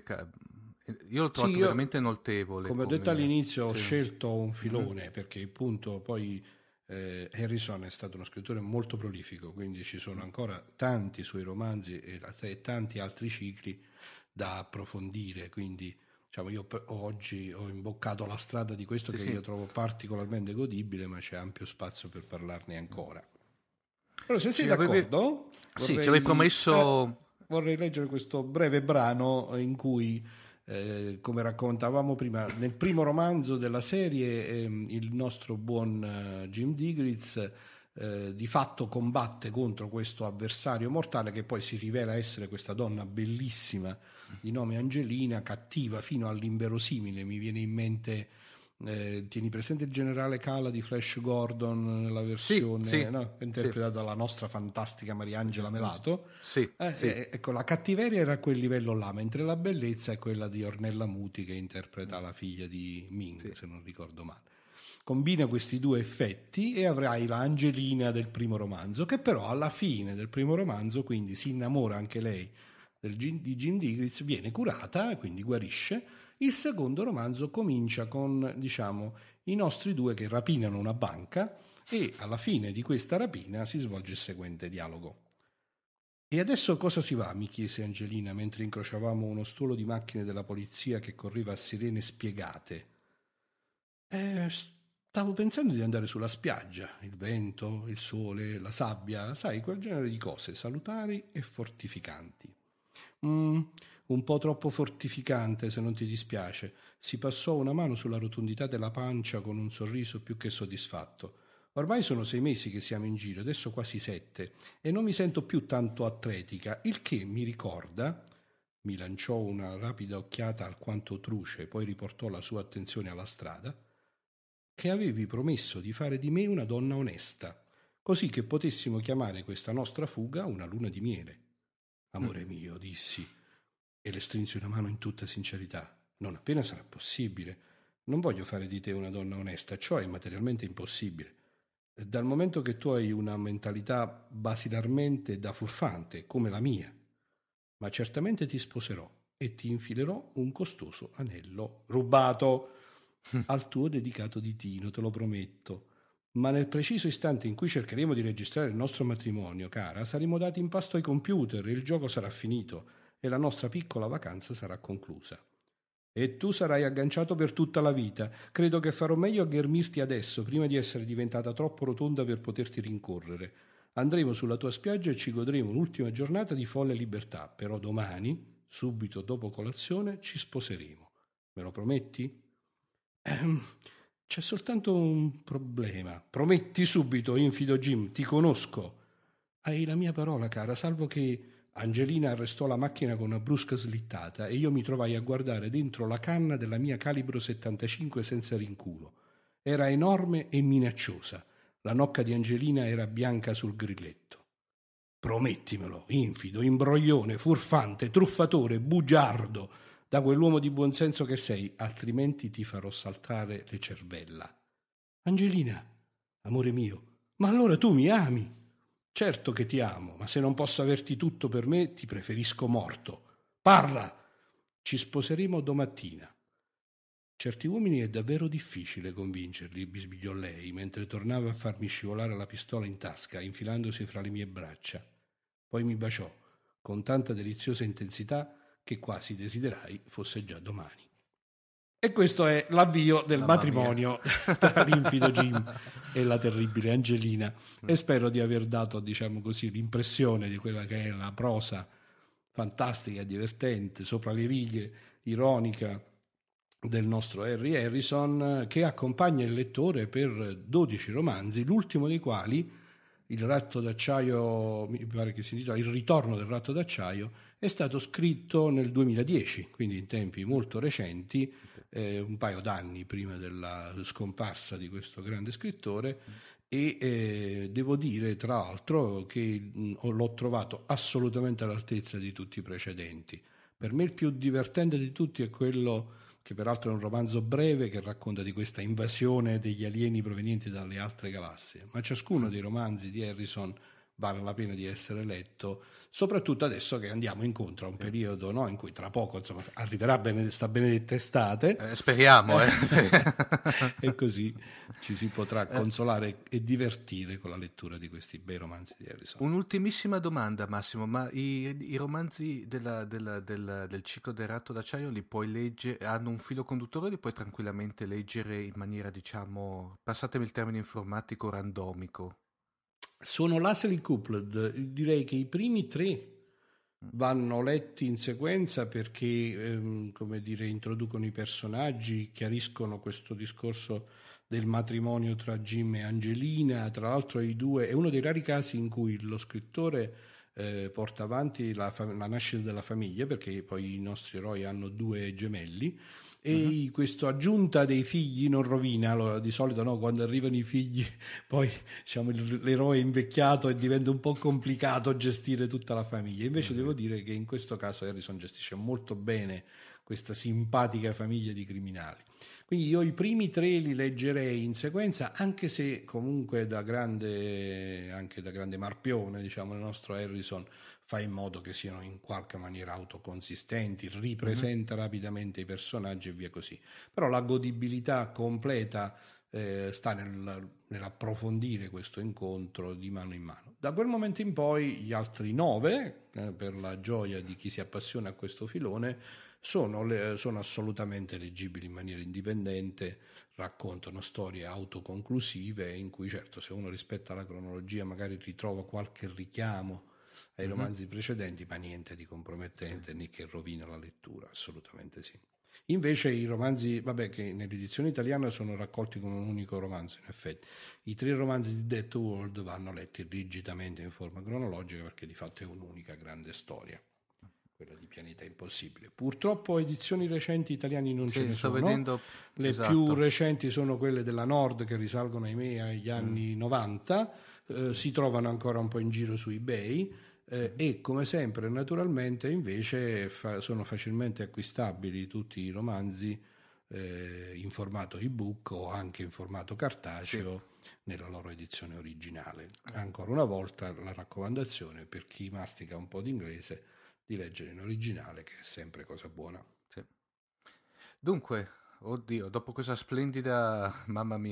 io l'ho trovato veramente notevole. Come ho detto all'inizio, ho scelto un filone perché appunto poi Harrison è stato uno scrittore molto prolifico, quindi ci sono ancora tanti suoi romanzi e tanti altri cicli da approfondire, quindi diciamo, io oggi ho imboccato la strada di questo che io trovo particolarmente godibile, ma c'è ampio spazio per parlarne ancora. Allora, se sei d'accordo, ci avevi promesso. Vorrei leggere questo breve brano in cui, come raccontavamo prima, nel primo romanzo della serie, il nostro buon Jim Digritz di fatto combatte contro questo avversario mortale, che poi si rivela essere questa donna bellissima di nome Angelina, cattiva fino all'inverosimile. Mi viene in mente, tieni presente il generale Kala di Flash Gordon nella versione interpretata dalla nostra fantastica Mariangela Melato. Ecco, la cattiveria era a quel livello là, mentre la bellezza è quella di Ornella Muti, che interpreta la figlia di Ming, se non ricordo male. Combina questi due effetti e avrai la Angelina del primo romanzo, che però alla fine del primo romanzo quindi si innamora anche lei di Jim Digritz, viene curata e quindi guarisce. Il secondo romanzo comincia con, diciamo, i nostri due che rapinano una banca, e alla fine di questa rapina si svolge il seguente dialogo. E adesso cosa si va? Mi chiese Angelina mentre incrociavamo uno stuolo di macchine della polizia che correva a sirene spiegate. Stavo pensando di andare sulla spiaggia, il vento, il sole, la sabbia, sai, quel genere di cose salutari e fortificanti. Un po' troppo fortificante, se non ti dispiace. Si passò una mano sulla rotondità della pancia con un sorriso più che soddisfatto. Ormai sono 6 mesi che siamo in giro, adesso quasi 7, e non mi sento più tanto atletica, il che mi ricorda. Mi lanciò una rapida occhiata alquanto truce, poi riportò la sua attenzione alla strada, che avevi promesso di fare di me una donna onesta, così che potessimo chiamare questa nostra fuga una luna di miele. Amore mio, dissi, e le strinsi una mano in tutta sincerità. Non appena sarà possibile. Non voglio fare di te una donna onesta, ciò è materialmente impossibile. Dal momento che tu hai una mentalità basilarmente da furfante, come la mia. Ma certamente ti sposerò e ti infilerò un costoso anello rubato al tuo dedicato ditino, te lo prometto. Ma nel preciso istante in cui cercheremo di registrare il nostro matrimonio, cara, saremo dati in pasto ai computer, il gioco sarà finito e la nostra piccola vacanza sarà conclusa. E tu sarai agganciato per tutta la vita. Credo che farò meglio a ghermirti adesso, prima di essere diventata troppo rotonda per poterti rincorrere. Andremo sulla tua spiaggia e ci godremo un'ultima giornata di folle libertà, però domani, subito dopo colazione, ci sposeremo. Me lo prometti? C'è soltanto un problema. Prometti subito, infido Jim, ti conosco. Hai la mia parola, cara, salvo che Angelina arrestò la macchina con una brusca slittata e io mi trovai a guardare dentro la canna della mia calibro 75 senza rinculo. Era enorme e minacciosa. La nocca di Angelina era bianca sul grilletto. Promettimelo, infido, imbroglione, furfante, truffatore, bugiardo, da quell'uomo di buonsenso che sei, altrimenti ti farò saltare le cervella. Angelina, amore mio, ma allora tu mi ami? Certo che ti amo, ma se non posso averti tutto per me, ti preferisco morto. Parla! Ci sposeremo domattina. Certi uomini è davvero difficile convincerli, bisbigliò lei, mentre tornava a farmi scivolare la pistola in tasca, infilandosi fra le mie braccia. Poi mi baciò, con tanta deliziosa intensità che quasi desiderai fosse già domani. E questo è l'avvio del matrimonio tra l'infido Jim e la terribile Angelina. E spero di aver dato, diciamo così, l'impressione di quella che è la prosa fantastica, divertente, sopra le righe, ironica del nostro Harry Harrison, che accompagna il lettore per 12 romanzi, l'ultimo dei quali, Il ratto d'acciaio, mi pare che si intitola Il ritorno del ratto d'acciaio, è stato scritto nel 2010, quindi in tempi molto recenti, un paio d'anni prima della scomparsa di questo grande scrittore, e devo dire tra l'altro che l'ho trovato assolutamente all'altezza di tutti i precedenti. Per me il più divertente di tutti è quello che peraltro è un romanzo breve che racconta di questa invasione degli alieni provenienti dalle altre galassie, ma ciascuno dei romanzi di Harrison vale la pena di essere letto, soprattutto adesso che andiamo incontro a un periodo, no, in cui tra poco insomma arriverà sta benedetta estate, speriamo e così ci si potrà consolare e divertire con la lettura di questi bei romanzi di Harrison. Un'ultimissima domanda, Massimo, ma i romanzi del ciclo del ratto d'acciaio li puoi leggere, hanno un filo conduttore o li puoi tranquillamente leggere in maniera, diciamo, passatemi il termine informatico, randomico? Sono lastly coupled, direi che i primi 3 vanno letti in sequenza perché, come dire, introducono i personaggi, chiariscono questo discorso del matrimonio tra Jim e Angelina. Tra l'altro è uno dei rari casi in cui lo scrittore porta avanti la nascita della famiglia, perché poi i nostri eroi hanno 2 gemelli, e questa aggiunta dei figli non rovina. Di solito no, quando arrivano i figli poi diciamo l'eroe è invecchiato e diventa un po' complicato gestire tutta la famiglia. Invece devo dire che in questo caso Harrison gestisce molto bene questa simpatica famiglia di criminali. Quindi io i primi 3 li leggerei in sequenza, anche se comunque anche da grande marpione, diciamo, il nostro Harrison fa in modo che siano in qualche maniera autoconsistenti, ripresenta rapidamente i personaggi e via così. Però la godibilità completa sta nell'approfondire questo incontro di mano in mano. Da quel momento in poi gli altri 9, per la gioia di chi si appassiona a questo filone, sono assolutamente leggibili in maniera indipendente, raccontano storie autoconclusive in cui certo se uno rispetta la cronologia magari ritrova qualche richiamo ai romanzi precedenti, ma niente di compromettente né che rovina la lettura, assolutamente sì. Invece i romanzi, che nell'edizione italiana sono raccolti come un unico romanzo, in effetti, i 3 romanzi di Death World vanno letti rigidamente in forma cronologica perché di fatto è un'unica grande storia, quella di Pianeta Impossibile. Purtroppo edizioni recenti italiane non ce ne sono. Vedendo, le più recenti sono quelle della Nord, che risalgono ahimè agli anni 90, si trovano ancora un po' in giro su eBay, e come sempre naturalmente invece sono facilmente acquistabili tutti i romanzi in formato ebook o anche in formato cartaceo nella loro edizione originale. Ancora una volta la raccomandazione per chi mastica un po' di inglese di leggere in originale, che è sempre cosa buona. Dunque, oddio, dopo questa splendida, mamma mia,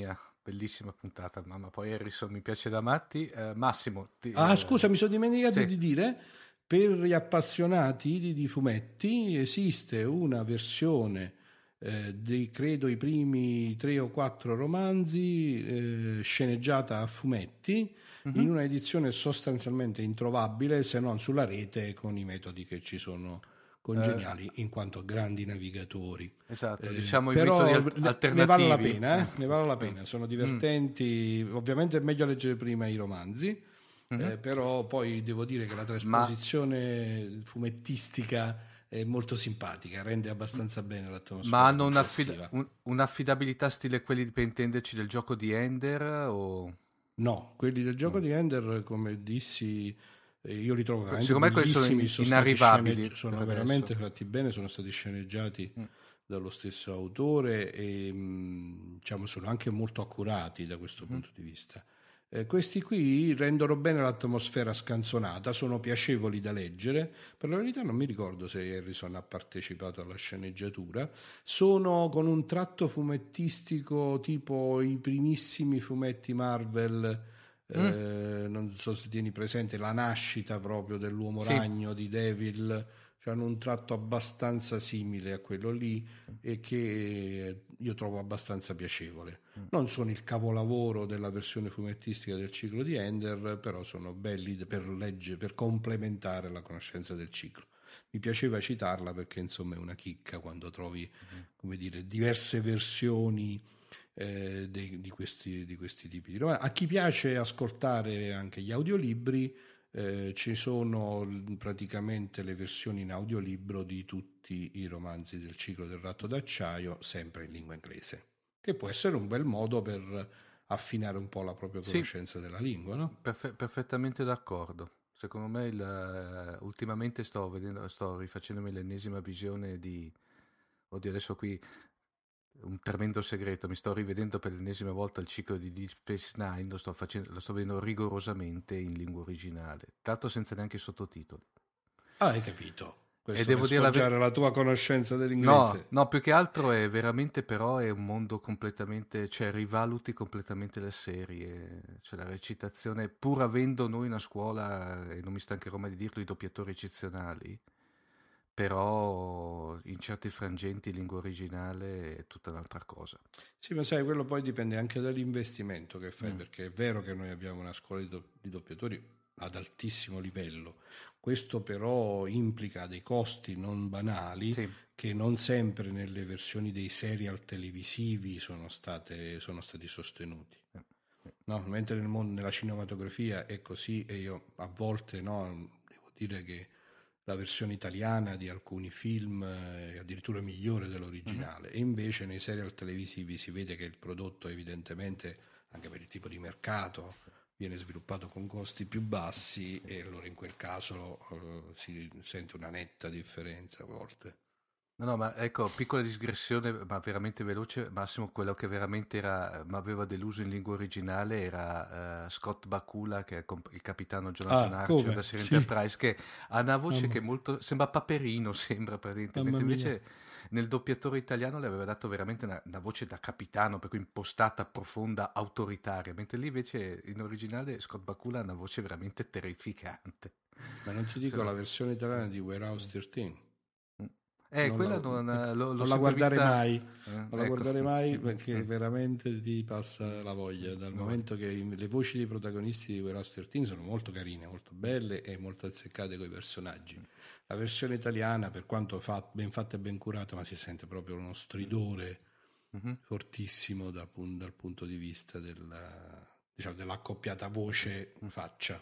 bellissima puntata, mamma. Poi Harrison mi piace da matti. Massimo. Scusa, mi sono dimenticato di dire, per gli appassionati di fumetti esiste una versione credo i primi 3 o 4 romanzi sceneggiata a fumetti, in una edizione sostanzialmente introvabile se non sulla rete, con i metodi che ci sono congeniali in quanto grandi navigatori. Esatto, diciamo i però metodi alternativi. Ne vale la pena, sono divertenti. Ovviamente è meglio leggere prima i romanzi, però poi devo dire che la trasposizione fumettistica è molto simpatica, rende abbastanza bene l'atmosfera. Ma hanno un'affidabilità stile quelli, per intenderci, del gioco di Ender? O... No, quelli del gioco di Ender, come dissi, io li trovo veramente secondo me bellissimi, sono inarrivabili, sono veramente fatti bene, sono stati sceneggiati dallo stesso autore e diciamo sono anche molto accurati da questo punto di vista. Questi qui rendono bene l'atmosfera scanzonata, sono piacevoli da leggere. Per la verità non mi ricordo se Harrison ha partecipato alla sceneggiatura. Sono con un tratto fumettistico tipo i primissimi fumetti Marvel, non so se tieni presente la nascita proprio dell'uomo ragno di Devil, cioè hanno un tratto abbastanza simile a quello lì e che io trovo abbastanza piacevole. Non sono il capolavoro della versione fumettistica del ciclo di Ender, però sono belli per complementare la conoscenza del ciclo. Mi piaceva citarla perché insomma è una chicca quando trovi come dire diverse versioni di questi tipi di romanzi. A chi piace ascoltare anche gli audiolibri, ci sono praticamente le versioni in audiolibro di tutti i romanzi del ciclo del Ratto d'Acciaio, sempre in lingua inglese, che può essere un bel modo per affinare un po' la propria conoscenza della lingua, no? Perfettamente d'accordo. Secondo me ultimamente sto rifacendomi l'ennesima visione di... Oddio, adesso qui un tremendo segreto, mi sto rivedendo per l'ennesima volta il ciclo di Deep Space Nine, lo sto vedendo rigorosamente in lingua originale, tanto senza neanche sottotitoli. Hai capito? Questo e devo dire la tua conoscenza dell'inglese. No, più che altro è veramente, però è un mondo completamente, cioè rivaluti completamente le serie, cioè la recitazione, pur avendo noi una scuola, e non mi stancherò mai di dirlo, i doppiatori eccezionali, però in certi frangenti lingua originale è tutta un'altra cosa. Sì, ma sai, quello poi dipende anche dall'investimento che fai, perché è vero che noi abbiamo una scuola di doppiatori ad altissimo livello, questo però implica dei costi non banali che non sempre nelle versioni dei serial televisivi sono stati sostenuti. No, mentre nella cinematografia è così, e io a volte devo dire che la versione italiana di alcuni film è addirittura migliore dell'originale, e invece nei serial televisivi si vede che il prodotto evidentemente, anche per il tipo di mercato, viene sviluppato con costi più bassi, e allora in quel caso si sente una netta differenza a volte. No, ma ecco, piccola digressione, ma veramente veloce, Massimo, quello che veramente mi aveva deluso in lingua originale era Scott Bakula, che è il capitano Jonathan Archer della serie Enterprise, che ha una voce che molto sembra Paperino, sembra praticamente, invece nel doppiatore italiano le aveva dato veramente una voce da capitano, per cui impostata, profonda, autoritaria, mentre lì invece in originale Scott Bakula ha una voce veramente terrificante. Ma non ti dico la versione italiana di Warehouse 13. Quella non la guardare mai, la guardare mai perché veramente ti passa la voglia, dal momento che le voci dei protagonisti di Warehouse 13 sono molto carine, molto belle e molto azzeccate con i personaggi. La versione italiana, per quanto ben fatta e ben curata, ma si sente proprio uno stridore fortissimo dal punto di vista dell'accoppiata voce-faccia.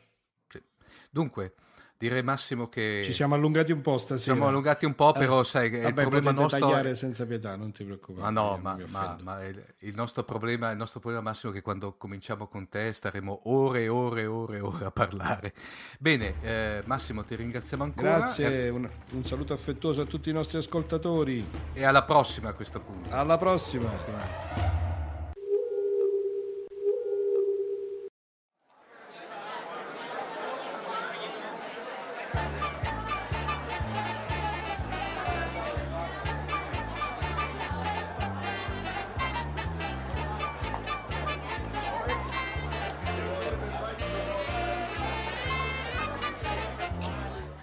Dunque, direi Massimo che ci siamo allungati un po' stasera. Siamo allungati un po', però sai che il problema nostro tagliare senza pietà, non ti preoccupare. Ma il nostro problema Massimo è che quando cominciamo con te staremo ore e ore a parlare. Bene, Massimo, ti ringraziamo ancora. Grazie, un saluto affettuoso a tutti i nostri ascoltatori. E alla prossima a questo punto. Alla prossima.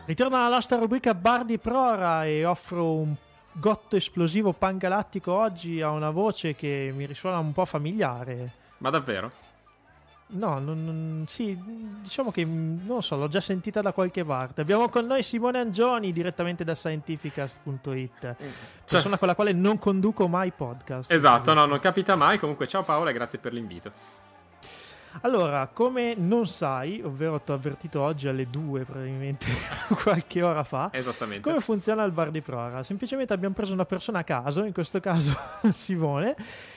Ritorna la nostra rubrica Bar di Prora e offro un gotto esplosivo pangalattico oggi a una voce che mi risuona un po' familiare. Ma davvero? No, sì, diciamo che non so, l'ho già sentita da qualche parte. Abbiamo con noi Simone Angioni direttamente da Scientificast.it, persona con la quale non conduco mai podcast. Esatto, no, non capita mai. Comunque ciao Paola e grazie per l'invito. Allora, come non sai, ovvero ti ho avvertito oggi alle 2 probabilmente qualche ora fa, esattamente, come funziona il Bar di Prora. Semplicemente abbiamo preso una persona a caso, in questo caso Simone,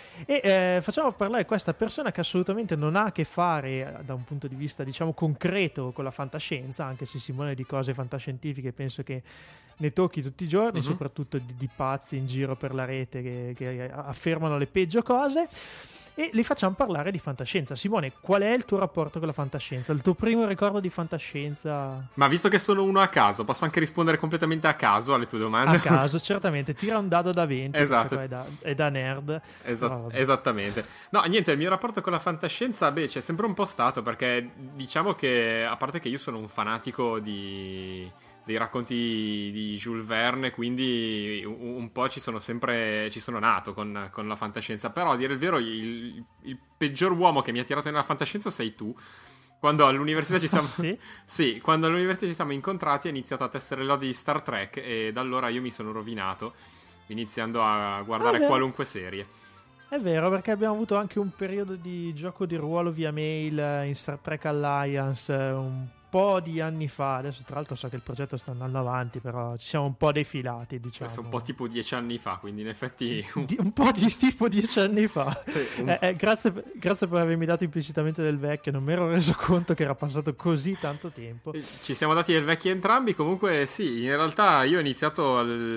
e facciamo parlare questa persona che assolutamente non ha a che fare da un punto di vista, diciamo, concreto con la fantascienza, anche se Simone di cose fantascientifiche penso che ne tocchi tutti i giorni, soprattutto di pazzi in giro per la rete che affermano le peggio cose. E li facciamo parlare di fantascienza. Simone, qual è il tuo rapporto con la fantascienza? Il tuo primo ricordo di fantascienza? Ma visto che sono uno a caso, posso anche rispondere completamente a caso alle tue domande? A caso, certamente. Tira un dado da 20. Esatto. È da nerd. Esattamente. No, niente, il mio rapporto con la fantascienza, c'è sempre un po' stato, perché diciamo che, a parte che io sono un fanatico dei racconti di Jules Verne, quindi un po' ci sono nato con la fantascienza. Però a dire il vero il peggior uomo che mi ha tirato nella fantascienza sei tu. Quando all'università ci siamo sì, quando all'università ci siamo incontrati, ho iniziato a testare l'odio di Star Trek e da allora io mi sono rovinato iniziando a guardare qualunque serie. È vero, perché abbiamo avuto anche un periodo di gioco di ruolo via mail in Star Trek Alliance un po' di anni fa. Adesso tra l'altro so che il progetto sta andando avanti, però ci siamo un po' defilati, diciamo. Un po' tipo 10 anni fa, quindi in effetti un po' di tipo 10 anni fa. Grazie per avermi dato implicitamente del vecchio, non mi ero reso conto che era passato così tanto tempo. Ci siamo dati del vecchio entrambi. Comunque sì, in realtà io ho iniziato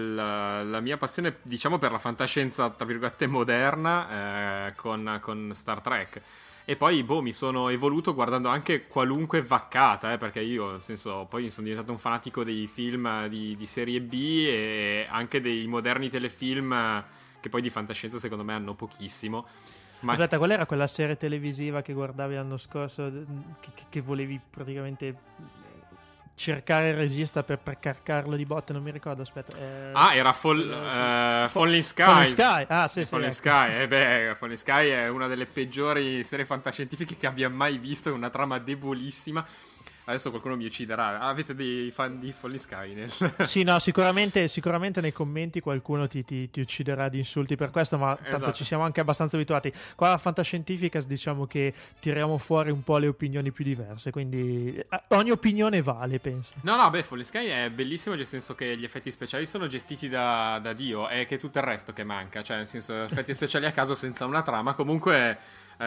la mia passione, diciamo, per la fantascienza tra virgolette moderna con Star Trek. E poi mi sono evoluto guardando anche qualunque vaccata, perché io, nel senso, poi sono diventato un fanatico dei film di serie B e anche dei moderni telefilm che poi di fantascienza secondo me hanno pochissimo. Aspetta, qual era quella serie televisiva che guardavi l'anno scorso che volevi praticamente cercare il regista per carcarlo di botte? Non mi ricordo, aspetta. Era Falling Sky. Falling Sky, sì. Falling Sky, Falling Sky è una delle peggiori serie fantascientifiche che abbia mai visto, è una trama debolissima. Adesso qualcuno mi ucciderà. Avete dei fan di Falling Sky? Sì, no, sicuramente nei commenti qualcuno ti ucciderà di insulti per questo, ma tanto esatto, ci siamo anche abbastanza abituati. Qua a Fantascientifica diciamo che tiriamo fuori un po' le opinioni più diverse, quindi ogni opinione vale, penso. No, Falling Sky è bellissimo, nel senso che gli effetti speciali sono gestiti da Dio, è che tutto il resto che manca, cioè nel senso effetti speciali a caso senza una trama, comunque...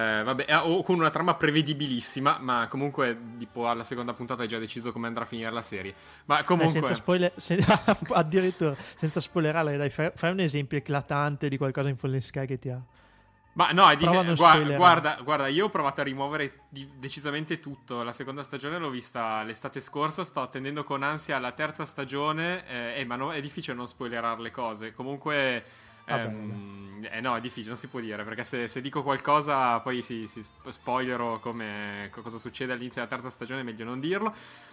o con una trama prevedibilissima, ma comunque tipo alla seconda puntata hai già deciso come andrà a finire la serie. Ma comunque addirittura senza spoilerare, dai, fai un esempio eclatante di qualcosa in Falling Sky che ti ha. Ma no, guarda, io ho provato a rimuovere decisamente tutto. La seconda stagione l'ho vista l'estate scorsa, sto attendendo con ansia la terza stagione, ma no, è difficile non spoilerare le cose. Comunque no, è difficile, non si può dire, perché se dico qualcosa poi si spoilerò come cosa succede all'inizio della terza stagione, è meglio non dirlo,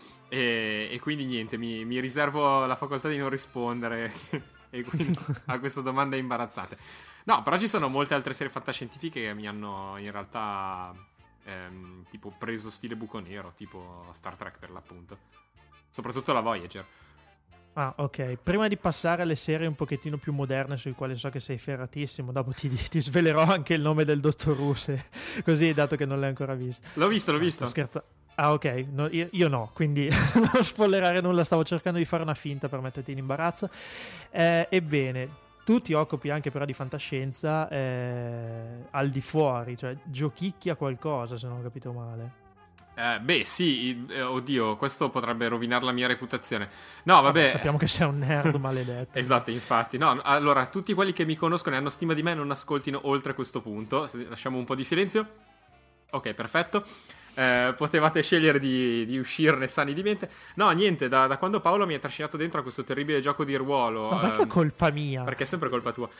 e quindi niente, mi riservo la facoltà di non rispondere e quindi a queste domande imbarazzate. No, però ci sono molte altre serie fantascientifiche che mi hanno in realtà tipo preso stile buco nero, tipo Star Trek per l'appunto, soprattutto la Voyager. Ah, ok. Prima di passare alle serie un pochettino più moderne, sui quali so che sei ferratissimo, dopo ti svelerò anche il nome del dottor Ruse, così, dato che non l'hai ancora visto. L'ho visto. Scherza. Ah, ok. No, io no, quindi non spoilerare nulla, stavo cercando di fare una finta per metterti in imbarazzo. Ebbene, tu ti occupi anche però di fantascienza al di fuori, cioè giochicchi a qualcosa, se non ho capito male. Sì, oddio, questo potrebbe rovinare la mia reputazione. No, vabbè. Sappiamo che sei un nerd maledetto. Esatto, infatti. No, allora, tutti quelli che mi conoscono e hanno stima di me non ascoltino oltre questo punto. Lasciamo un po' di silenzio. Ok, perfetto. potevate scegliere di uscirne sani di mente. No, niente, da quando Paolo mi ha trascinato dentro a questo terribile gioco di ruolo. Ma perché è colpa mia? Perché è sempre colpa tua.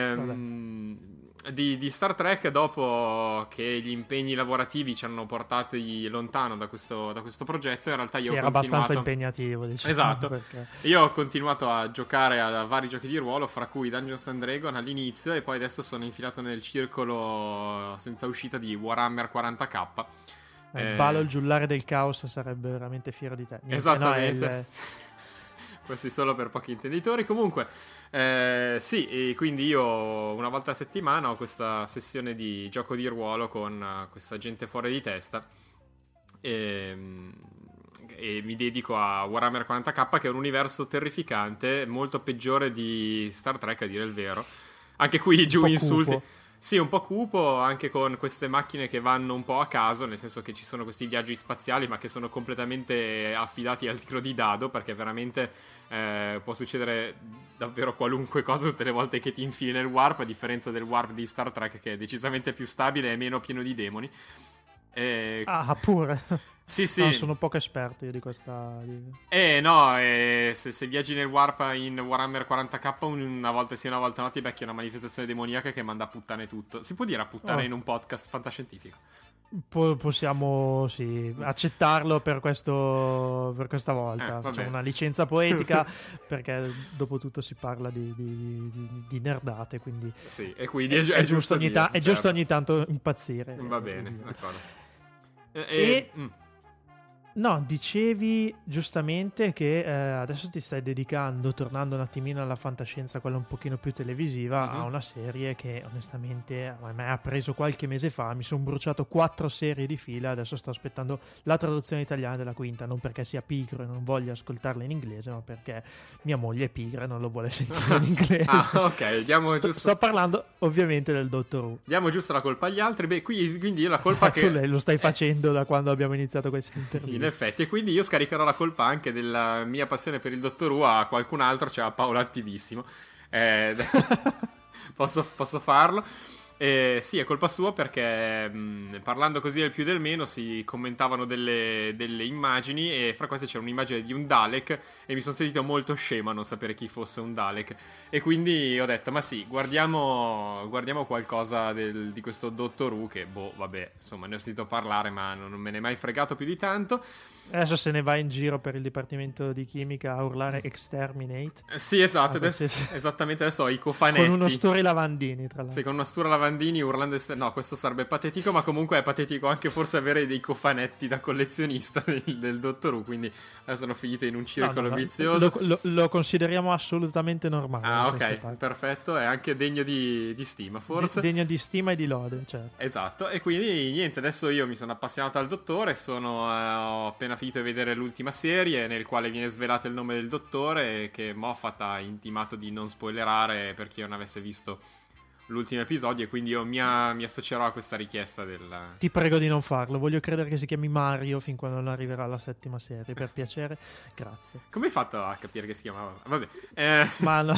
Di Star Trek, dopo che gli impegni lavorativi ci hanno portati lontano da questo progetto, in realtà io ho era abbastanza impegnativo, diciamo. Esatto. Perché... Io ho continuato a giocare a vari giochi di ruolo, fra cui Dungeons and Dragons all'inizio, e poi adesso sono infilato nel circolo senza uscita di Warhammer 40k. Balo, il giullare del caos, sarebbe veramente fiero di te. Niente, esattamente. No, Questi solo per pochi intenditori. Comunque, sì, e quindi io una volta a settimana ho questa sessione di gioco di ruolo con questa gente fuori di testa e mi dedico a Warhammer 40k, che è un universo terrificante, molto peggiore di Star Trek, a dire il vero. Anche qui giù insulti. Cupo. Sì, un po' cupo, anche con queste macchine che vanno un po' a caso, nel senso che ci sono questi viaggi spaziali, ma che sono completamente affidati al tiro di dado, perché veramente può succedere davvero qualunque cosa tutte le volte che ti infili nel warp, a differenza del warp di Star Trek, che è decisamente più stabile e meno pieno di demoni. Pure. Sì, sì. No, sono poco esperto io di questa... se viaggi nel warp in Warhammer 40k, una volta sì, una volta no, ti becchi una manifestazione demoniaca che manda a puttane tutto. Si può dire a puttane in un podcast fantascientifico? Possiamo, sì, accettarlo per questa volta. Facciamo una licenza poetica, perché dopo tutto si parla di nerdate, quindi... Sì, e quindi è giusto giusto ogni tanto impazzire. Va bene, d'accordo. No, dicevi giustamente che adesso ti stai dedicando, tornando un attimino alla fantascienza, quella un pochino più televisiva, a una serie che onestamente a me ha preso qualche mese fa. Mi sono bruciato 4 serie di fila, adesso sto aspettando la traduzione italiana della quinta, non perché sia pigro e non voglia ascoltarla in inglese, ma perché mia moglie è pigra e non lo vuole sentire in inglese. Ok, sto parlando ovviamente del Dottor Who. Diamo giusto la colpa agli altri. Beh, quindi io la colpa che... Tu lo stai facendo da quando abbiamo iniziato questa intervista. In effetti, e quindi io scaricherò la colpa anche della mia passione per il Dottor Who a qualcun altro, cioè a Paolo Attivissimo. Posso farlo. Sì, è colpa sua, perché parlando così del più del meno si commentavano delle immagini, e fra queste c'era un'immagine di un Dalek e mi sono sentito molto scemo a non sapere chi fosse un Dalek, e quindi ho detto ma sì, guardiamo qualcosa di questo Dottor Who, che vabbè, insomma, ne ho sentito parlare ma non me ne è mai fregato più di tanto. Adesso se ne va in giro per il dipartimento di chimica a urlare exterminate. Sì, esatto, esattamente, adesso ho i cofanetti. Con uno Sture Lavandini, tra l'altro. Sì, con uno Sture Lavandini urlando no, questo sarebbe patetico, ma comunque è patetico anche forse avere dei cofanetti da collezionista del Dottor Who, quindi sono finito in un circolo vizioso. Lo consideriamo assolutamente normale. Ah, ok, perfetto, è anche degno di stima, forse. Degno di stima e di lode, certo. Esatto, e quindi niente, adesso io mi sono appassionato al Dottore, ho appena finito di vedere l'ultima serie nel quale viene svelato il nome del Dottore, che Moffat ha intimato di non spoilerare per chi non avesse visto l'ultimo episodio, e quindi io mi associerò a questa richiesta Ti prego di non farlo, voglio credere che si chiami Mario fin quando non arriverà la 7ª serie, per piacere, grazie. Come hai fatto a capire che si chiamava? Vabbè. Ma no.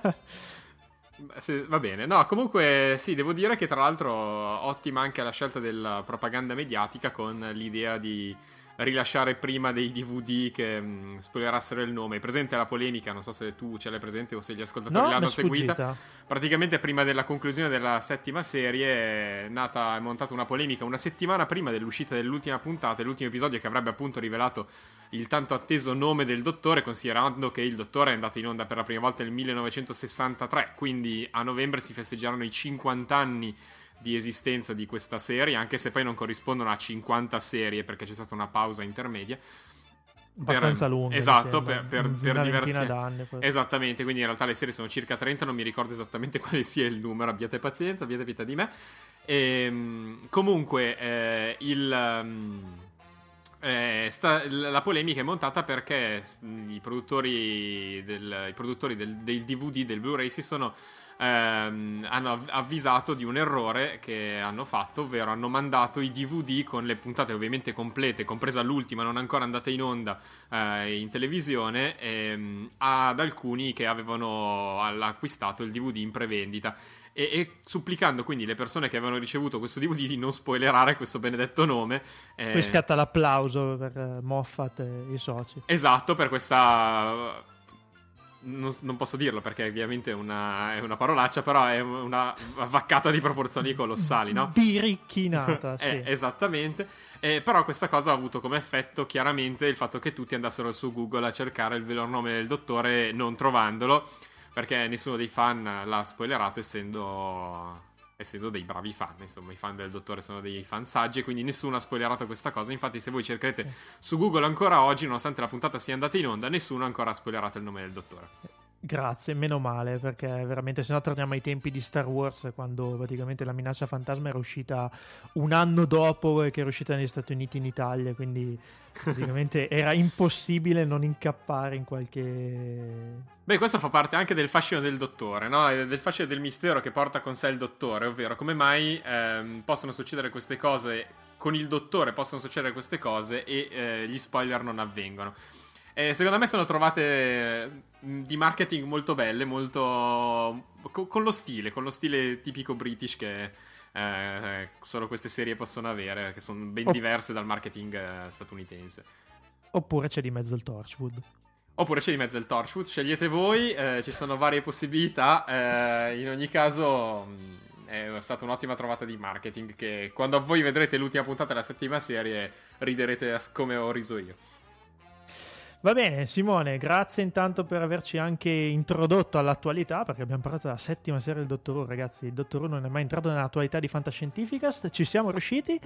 Va bene, no, comunque sì, devo dire che tra l'altro ottima anche la scelta della propaganda mediatica, con l'idea di rilasciare prima dei DVD che spoilerassero il nome. È presente la polemica, non so se tu ce l'hai presente o se gli ascoltatori l'hanno seguita. Praticamente prima della conclusione della 7ª serie è montata una polemica una settimana prima dell'uscita dell'ultima puntata, l'ultimo episodio, che avrebbe appunto rivelato il tanto atteso nome del Dottore, considerando che il Dottore è andato in onda per la prima volta nel 1963, quindi a novembre si festeggeranno i 50 anni di esistenza di questa serie, anche se poi non corrispondono a 50 serie perché c'è stata una pausa intermedia abbastanza lunga, esatto, per diversi anni. Esattamente, quindi in realtà le serie sono circa 30, non mi ricordo esattamente quale sia il numero, abbiate pazienza, abbiate pietà di me. Comunque la polemica è montata perché i produttori del DVD, del Blu-ray, si sono hanno avvisato di un errore che hanno fatto, ovvero hanno mandato i DVD con le puntate ovviamente complete, compresa l'ultima non ancora andata in onda in televisione, ad alcuni che avevano acquistato il DVD in prevendita. E supplicando quindi le persone che avevano ricevuto questo DVD di non spoilerare questo benedetto nome. Qui scatta l'applauso per Moffat e i soci. Esatto, per questa... Non posso dirlo perché ovviamente è una parolaccia, però è una vaccata di proporzioni colossali, no? Biricchinata, sì. Esattamente. Però questa cosa ha avuto come effetto chiaramente il fatto che tutti andassero su Google a cercare il vero nome del dottore non trovandolo, perché nessuno dei fan l'ha spoilerato, essendo dei bravi fan. Insomma, i fan del dottore sono dei fan saggi e quindi nessuno ha spoilerato questa cosa. Infatti se voi cercherete su Google ancora oggi, nonostante la puntata sia andata in onda, nessuno ha ancora spoilerato il nome del dottore. Grazie, meno male, perché veramente sennò torniamo ai tempi di Star Wars, quando praticamente la minaccia fantasma era uscita un anno dopo che era uscita negli Stati Uniti in Italia, quindi praticamente era impossibile non incappare in qualche... Beh, questo fa parte anche del fascino del dottore, no? Del fascino del mistero che porta con sé il dottore, ovvero come mai possono succedere queste cose, con il dottore possono succedere queste cose e gli spoiler non avvengono. Secondo me sono trovate di marketing molto belle, molto con lo stile tipico British che solo queste serie possono avere, che sono ben diverse dal marketing statunitense. Oppure c'è di mezzo il Torchwood. Scegliete voi, ci sono varie possibilità, in ogni caso è stata un'ottima trovata di marketing che quando voi vedrete l'ultima puntata della settima serie riderete come ho riso io. Va bene, Simone, grazie intanto per averci anche introdotto all'attualità, perché abbiamo parlato della settima serie del Dottor Who. Ragazzi, il Dottor Who non è mai entrato nell'attualità di Fantascientificast, ci siamo riusciti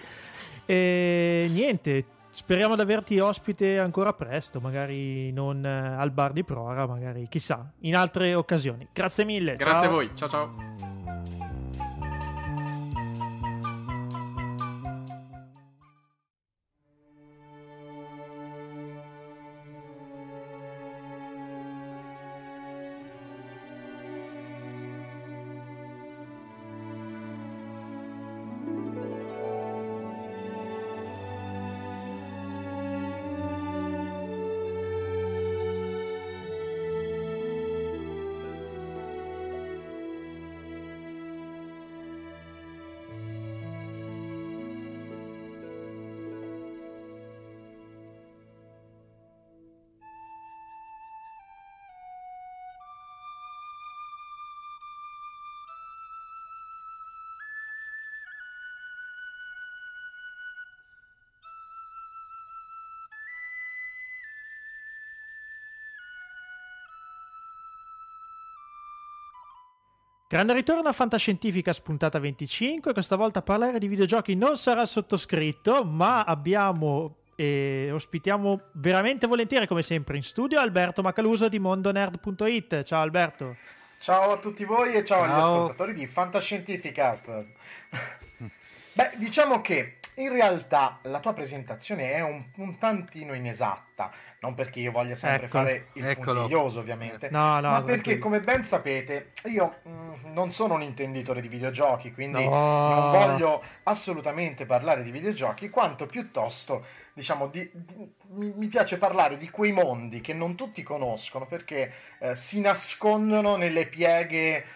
e niente, speriamo di averti ospite ancora presto, magari non al bar di Prora, magari chissà, in altre occasioni. Grazie mille. Grazie ciao. a voi, ciao. Grande ritorno a Fantascientifica spuntata 25. Questa volta a parlare di videogiochi non sarà il sottoscritto, ma abbiamo e ospitiamo veramente volentieri, come sempre, in studio Alberto Macaluso di mondonerd.it. Ciao Alberto. Ciao a tutti voi e ciao agli ascoltatori di Fantascientificast. Beh, diciamo che in realtà la tua presentazione è un tantino inesatta, non perché io voglia sempre fare il puntiglioso ovviamente, ma perché come ben sapete io non sono un intenditore di videogiochi, quindi non voglio assolutamente parlare di videogiochi, quanto piuttosto diciamo mi piace parlare di quei mondi che non tutti conoscono, perché si nascondono nelle pieghe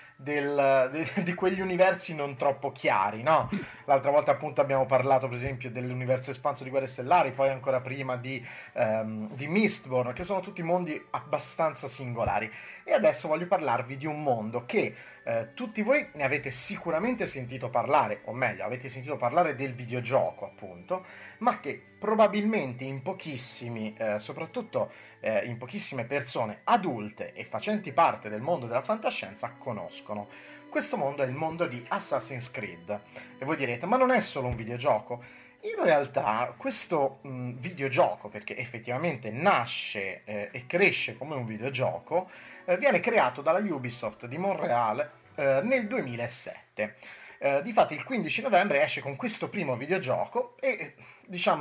di quegli universi non troppo chiari, no? L'altra volta appunto abbiamo parlato per esempio dell'universo espanso di Guerre Stellari, poi ancora prima di Mistborn, che sono tutti mondi abbastanza singolari, e adesso voglio parlarvi di un mondo che tutti voi ne avete sicuramente sentito parlare, o meglio avete sentito parlare del videogioco appunto, ma che probabilmente in pochissimi, soprattutto in pochissime persone adulte e facenti parte del mondo della fantascienza conoscono. Questo mondo è il mondo di Assassin's Creed. E voi direte, ma non è solo un videogioco? In realtà questo videogioco, perché effettivamente nasce e cresce come un videogioco, viene creato dalla Ubisoft di Montreal nel 2007. Difatti il 15 novembre esce con questo primo videogioco e diciamo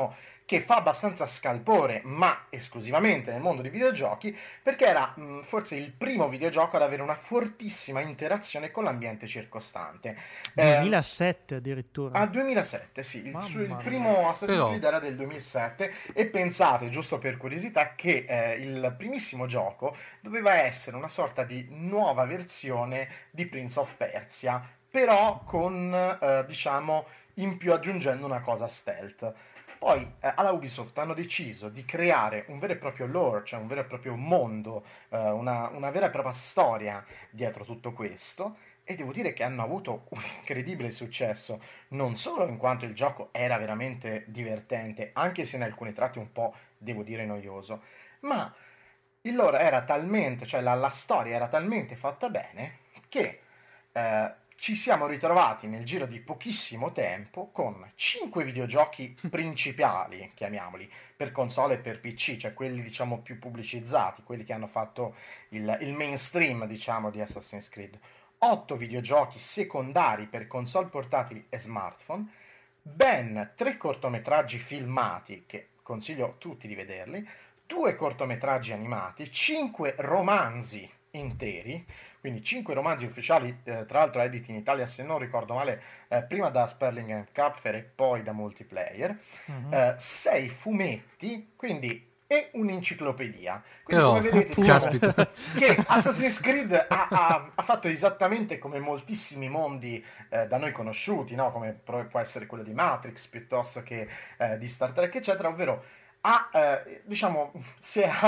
che fa abbastanza scalpore, ma esclusivamente nel mondo dei videogiochi, perché era forse il primo videogioco ad avere una fortissima interazione con l'ambiente circostante. 2007 addirittura. 2007, sì, il primo Assassin's Creed era del 2007, e pensate, giusto per curiosità, che il primissimo gioco doveva essere una sorta di nuova versione di Prince of Persia, però con, diciamo, in più aggiungendo una cosa stealth. Poi alla Ubisoft hanno deciso di creare un vero e proprio lore, cioè un vero e proprio mondo, una vera e propria storia dietro tutto questo, e devo dire che hanno avuto un incredibile successo, non solo in quanto il gioco era veramente divertente, anche se in alcuni tratti un po', devo dire, noioso, ma il lore era talmente, cioè la storia era talmente fatta bene che ci siamo ritrovati nel giro di pochissimo tempo con 5 videogiochi principali, chiamiamoli, per console e per PC, cioè quelli, diciamo, più pubblicizzati, quelli che hanno fatto il mainstream, diciamo, di Assassin's Creed, 8 videogiochi secondari per console portatili e smartphone, ben 3 cortometraggi filmati, che consiglio tutti di vederli, 2 cortometraggi animati, 5 romanzi interi, quindi 5 romanzi ufficiali, tra l'altro editi in Italia, se non ricordo male, prima da Sperling and Kapfer e poi da Multiplayer, 6 fumetti, quindi, e un'enciclopedia. Quindi come vedete, diciamo, che Assassin's Creed ha fatto esattamente come moltissimi mondi da noi conosciuti, no? Come può essere quello di Matrix piuttosto che di Star Trek, eccetera, ovvero diciamo, si è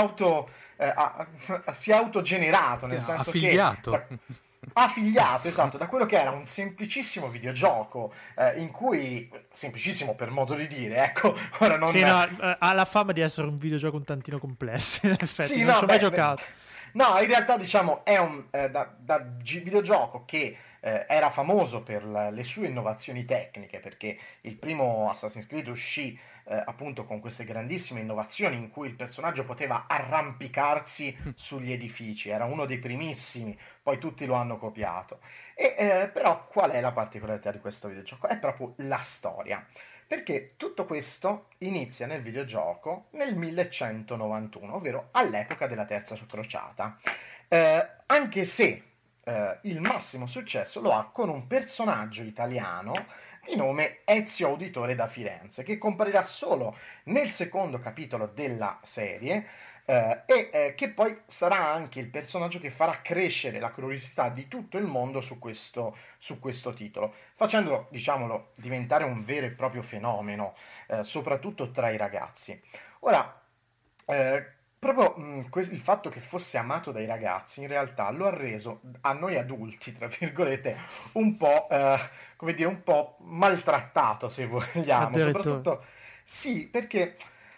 autogenerato, nel senso affiliato. che affiliato, esatto, da quello che era un semplicissimo videogioco in cui, semplicissimo per modo di dire, ecco, ora non sì, no, ha la fama di essere un videogioco un tantino complesso, in effetti, sì, non ci ho mai giocato. No, in realtà, diciamo, è un videogioco che era famoso per le sue innovazioni tecniche, perché il primo Assassin's Creed uscì appunto con queste grandissime innovazioni in cui il personaggio poteva arrampicarsi sugli edifici, era uno dei primissimi, poi tutti lo hanno copiato. Però qual è la particolarità di questo videogioco? È proprio la storia, perché tutto questo inizia nel videogioco nel 1191, ovvero all'epoca della Terza Crociata, anche se il massimo successo lo ha con un personaggio italiano di nome Ezio Auditore da Firenze, che comparirà solo nel secondo capitolo della serie che poi sarà anche il personaggio che farà crescere la curiosità di tutto il mondo su questo titolo, facendolo, diciamolo, diventare un vero e proprio fenomeno, soprattutto tra i ragazzi. Ora, proprio il fatto che fosse amato dai ragazzi in realtà lo ha reso a noi adulti, tra virgolette, un po', come dire, un po' maltrattato, se vogliamo. Soprattutto, sì, perché,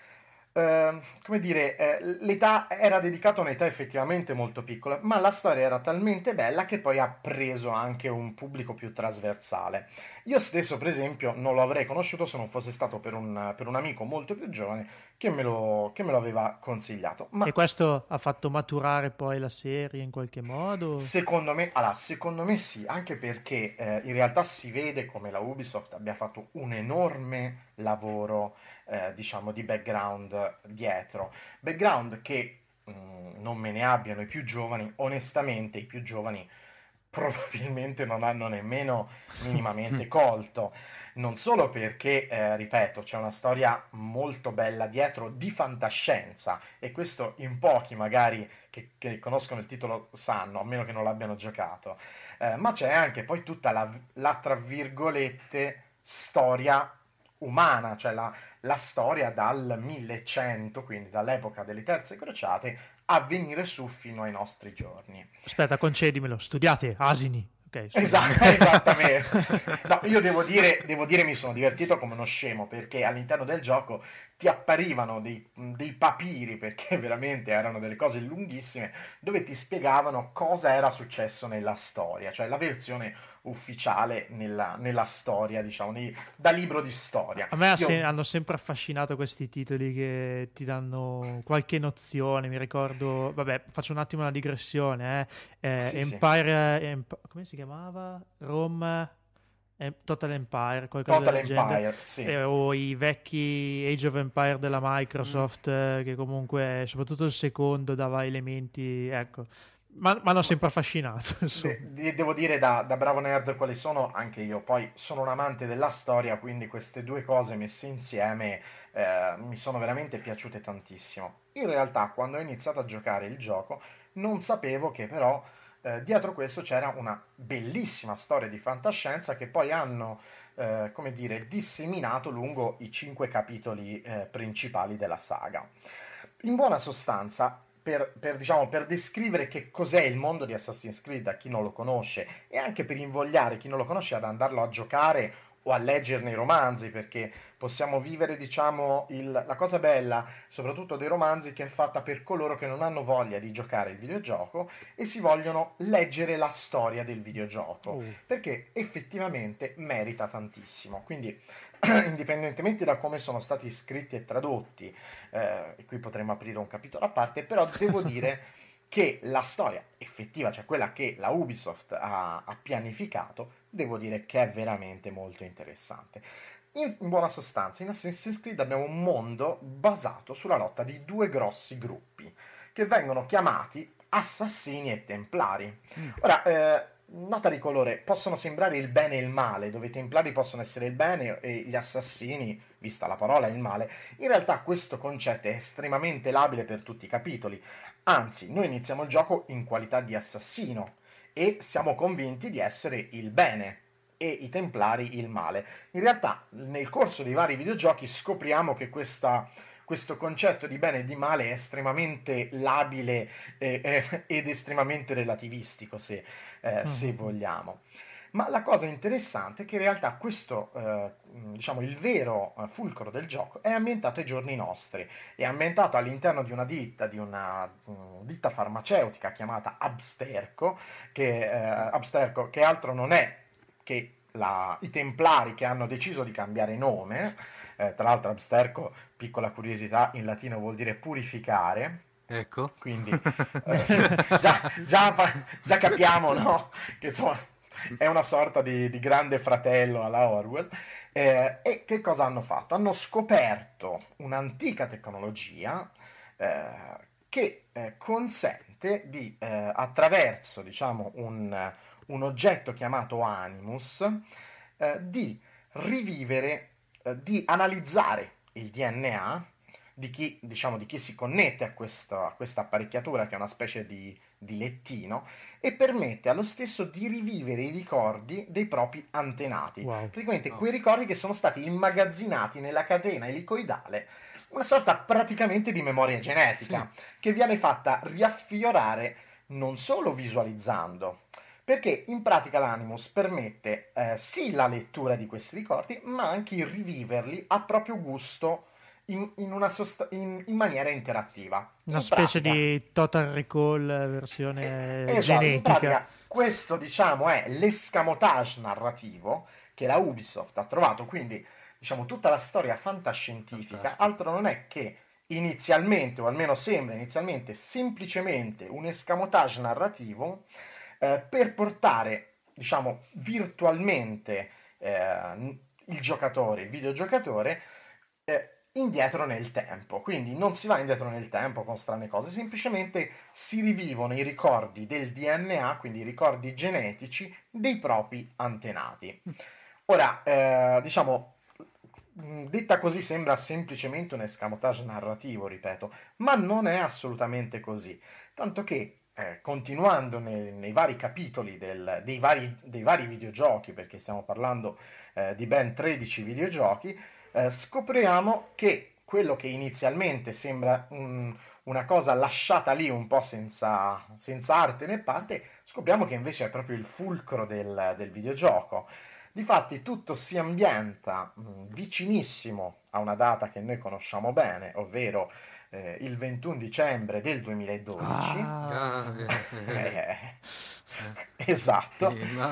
come dire, l'età era dedicata a un'età effettivamente molto piccola, ma la storia era talmente bella che poi ha preso anche un pubblico più trasversale. Io stesso, per esempio, non lo avrei conosciuto se non fosse stato per un amico molto più giovane che me lo aveva consigliato. E questo ha fatto maturare poi la serie in qualche modo? Secondo me sì, anche perché in realtà si vede come la Ubisoft abbia fatto un enorme lavoro, diciamo, di background dietro. Background che non me ne abbiano i più giovani, onestamente i più giovani probabilmente non hanno nemmeno minimamente colto, non solo perché, ripeto, c'è una storia molto bella dietro di fantascienza, e questo in pochi magari che conoscono il titolo sanno, a meno che non l'abbiano giocato, ma c'è anche poi tutta la tra virgolette storia umana, cioè la storia dal 1100, quindi dall'epoca delle Terze Crociate, a venire su fino ai nostri giorni. Aspetta, concedimelo, studiate, asini. Okay, esattamente. No, io devo dire mi sono divertito come uno scemo, perché all'interno del gioco ti apparivano dei papiri, perché veramente erano delle cose lunghissime, dove ti spiegavano cosa era successo nella storia, cioè la versione ufficiale nella storia, diciamo, da libro di storia. A me hanno sempre affascinato questi titoli che ti danno qualche nozione. Mi ricordo, vabbè, faccio un attimo una digressione, sì, Empire, come si chiamava? Rome Total Empire, qualcosa Total del Empire, genere. sì. O i vecchi Age of Empire della Microsoft, che comunque, soprattutto il secondo, dava elementi, ecco, ma hanno sempre affascinato. Devo dire, da bravo nerd quali sono, anche io poi sono un amante della storia, quindi queste due cose messe insieme mi sono veramente piaciute tantissimo. In realtà, quando ho iniziato a giocare il gioco, non sapevo che però dietro questo c'era una bellissima storia di fantascienza che poi hanno, come dire, disseminato lungo i 5 capitoli principali della saga. In buona sostanza, per descrivere che cos'è il mondo di Assassin's Creed a chi non lo conosce e anche per invogliare chi non lo conosce ad andarlo a giocare o a leggerne i romanzi, perché possiamo vivere, diciamo, la cosa bella soprattutto dei romanzi, che è fatta per coloro che non hanno voglia di giocare il videogioco e si vogliono leggere la storia del videogioco, perché effettivamente merita tantissimo. Quindi indipendentemente da come sono stati scritti e tradotti, e qui potremmo aprire un capitolo a parte, però devo dire che la storia effettiva, cioè quella che la Ubisoft ha pianificato, devo dire che è veramente molto interessante. In buona sostanza, in Assassin's Creed abbiamo un mondo basato sulla lotta di 2 grossi gruppi, che vengono chiamati assassini e templari. Ora, nota di colore, possono sembrare il bene e il male, dove i templari possono essere il bene e gli assassini, vista la parola, il male. In realtà questo concetto è estremamente labile per tutti i capitoli. Anzi, noi iniziamo il gioco in qualità di assassino e siamo convinti di essere il bene e i templari il male. In realtà, nel corso dei vari videogiochi scopriamo che questo concetto di bene e di male è estremamente labile ed estremamente relativistico, se vogliamo. Ma la cosa interessante è che in realtà questo, il vero fulcro del gioco è ambientato ai giorni nostri, è ambientato all'interno di una ditta farmaceutica chiamata Abstergo, che altro non è che i templari che hanno deciso di cambiare nome. Tra l'altro Abstergo, piccola curiosità, in latino vuol dire purificare. Ecco. Quindi già capiamo, no? Che insomma è una sorta di grande fratello alla Orwell. E che cosa hanno fatto? Hanno scoperto un'antica tecnologia che consente di, attraverso, diciamo, un oggetto chiamato Animus, di rivivere, di analizzare il DNA di chi si connette a questa apparecchiatura, che è una specie di lettino, e permette allo stesso di rivivere i ricordi dei propri antenati. Praticamente quei ricordi che sono stati immagazzinati nella catena elicoidale, una sorta praticamente di memoria genetica, che viene fatta riaffiorare non solo visualizzando, perché in pratica l'Animus permette sì la lettura di questi ricordi, ma anche il riviverli a proprio gusto in maniera interattiva. Una specie di Total Recall versione esatto, genetica. In pratica, questo, diciamo, è l'escamotage narrativo che la Ubisoft ha trovato, quindi diciamo tutta la storia fantascientifica. Altro non è che inizialmente, o almeno sembra inizialmente, semplicemente un escamotage narrativo per portare, diciamo, virtualmente il videogiocatore indietro nel tempo. Quindi non si va indietro nel tempo con strane cose, semplicemente si rivivono i ricordi del DNA, quindi i ricordi genetici dei propri antenati. Ora, diciamo, detta così sembra semplicemente un escamotage narrativo, ripeto, ma non è assolutamente così, tanto che continuando nei vari capitoli dei vari videogiochi, perché stiamo parlando di ben 13 videogiochi, scopriamo che quello che inizialmente sembra una cosa lasciata lì un po' senza arte né parte, scopriamo che invece è proprio il fulcro del videogioco. Difatti tutto si ambienta vicinissimo a una data che noi conosciamo bene, ovvero il 21 dicembre del 2012. Esatto.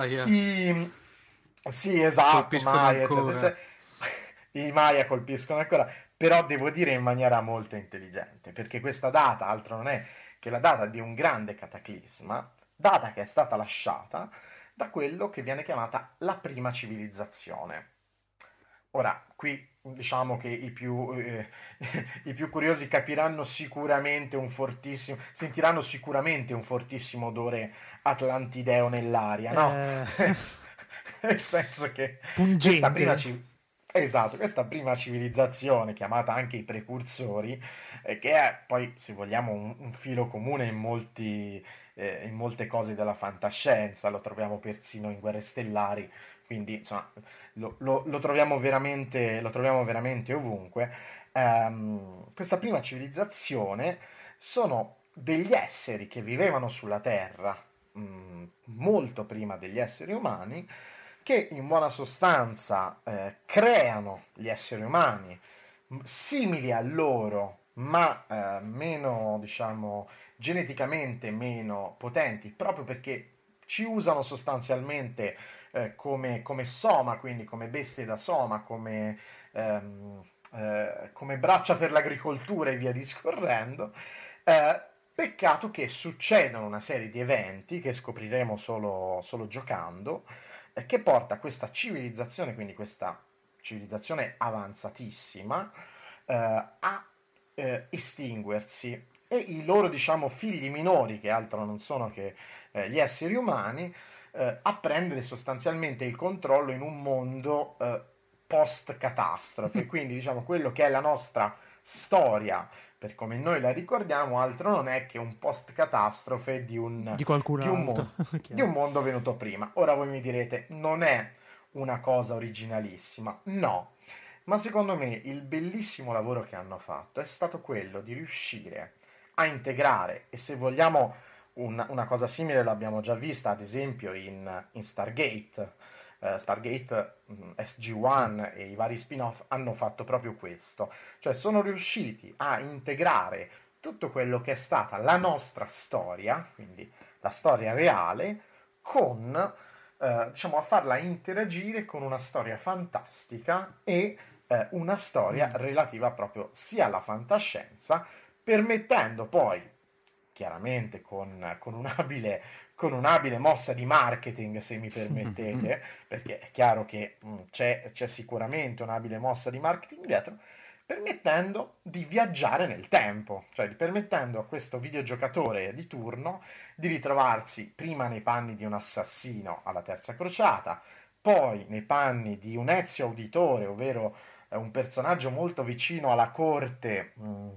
Sì, esatto, Maya, eccetera. I Maya colpiscono ancora, però devo dire in maniera molto intelligente, perché questa data altro non è che la data di un grande cataclisma, data che è stata lasciata da quello che viene chiamata la prima civilizzazione. Ora, qui diciamo che i più curiosi capiranno sicuramente sentiranno sicuramente un fortissimo odore atlantideo nell'aria, no? Nel senso che questa prima civilizzazione, chiamata anche i precursori, che è poi, se vogliamo, un filo comune in molte cose della fantascienza, lo troviamo persino in Guerre Stellari, quindi insomma lo troviamo veramente ovunque. Questa prima civilizzazione sono degli esseri che vivevano sulla Terra molto prima degli esseri umani, che in buona sostanza creano gli esseri umani simili a loro, ma meno, diciamo, geneticamente meno potenti, proprio perché ci usano sostanzialmente come soma, quindi come bestie da soma, come braccia per l'agricoltura e via discorrendo. Peccato che succedono una serie di eventi che scopriremo solo giocando, che porta questa civilizzazione, quindi questa civilizzazione avanzatissima, a estinguersi, e i loro, diciamo, figli minori, che altro non sono che gli esseri umani, a prendere sostanzialmente il controllo in un mondo post-catastrofe. Quindi, diciamo, quello che è la nostra storia, per come noi la ricordiamo, altro non è che un post-catastrofe di un mondo venuto prima. Ora voi mi direte, non è una cosa originalissima. No, ma secondo me il bellissimo lavoro che hanno fatto è stato quello di riuscire a integrare, e se vogliamo una cosa simile l'abbiamo già vista ad esempio in Stargate. Stargate SG-1 e i vari spin-off hanno fatto proprio questo, cioè sono riusciti a integrare tutto quello che è stata la nostra storia, quindi la storia reale, con diciamo, a farla interagire con una storia fantastica e una storia relativa proprio sia alla fantascienza, permettendo poi, chiaramente con un'abile mossa di marketing, se mi permettete, perché è chiaro che c'è sicuramente un'abile mossa di marketing dietro, permettendo di viaggiare nel tempo, cioè permettendo a questo videogiocatore di turno di ritrovarsi prima nei panni di un assassino alla Terza Crociata, poi nei panni di un Ezio Auditore, ovvero un personaggio molto vicino alla corte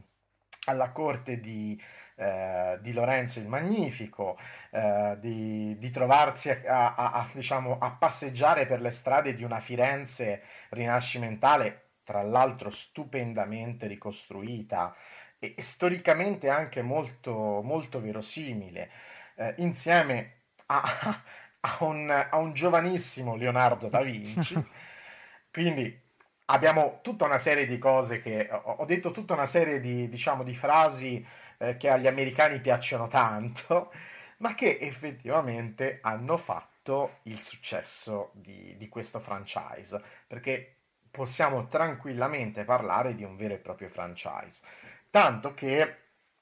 di Lorenzo il Magnifico, di trovarsi diciamo, a passeggiare per le strade di una Firenze rinascimentale, tra l'altro stupendamente ricostruita e storicamente anche molto, molto verosimile, insieme a un giovanissimo Leonardo da Vinci. Quindi abbiamo tutta una serie di cose che ho detto, tutta una serie di, diciamo, di frasi che agli americani piacciono tanto, ma che effettivamente hanno fatto il successo di questo franchise, perché possiamo tranquillamente parlare di un vero e proprio franchise, tanto che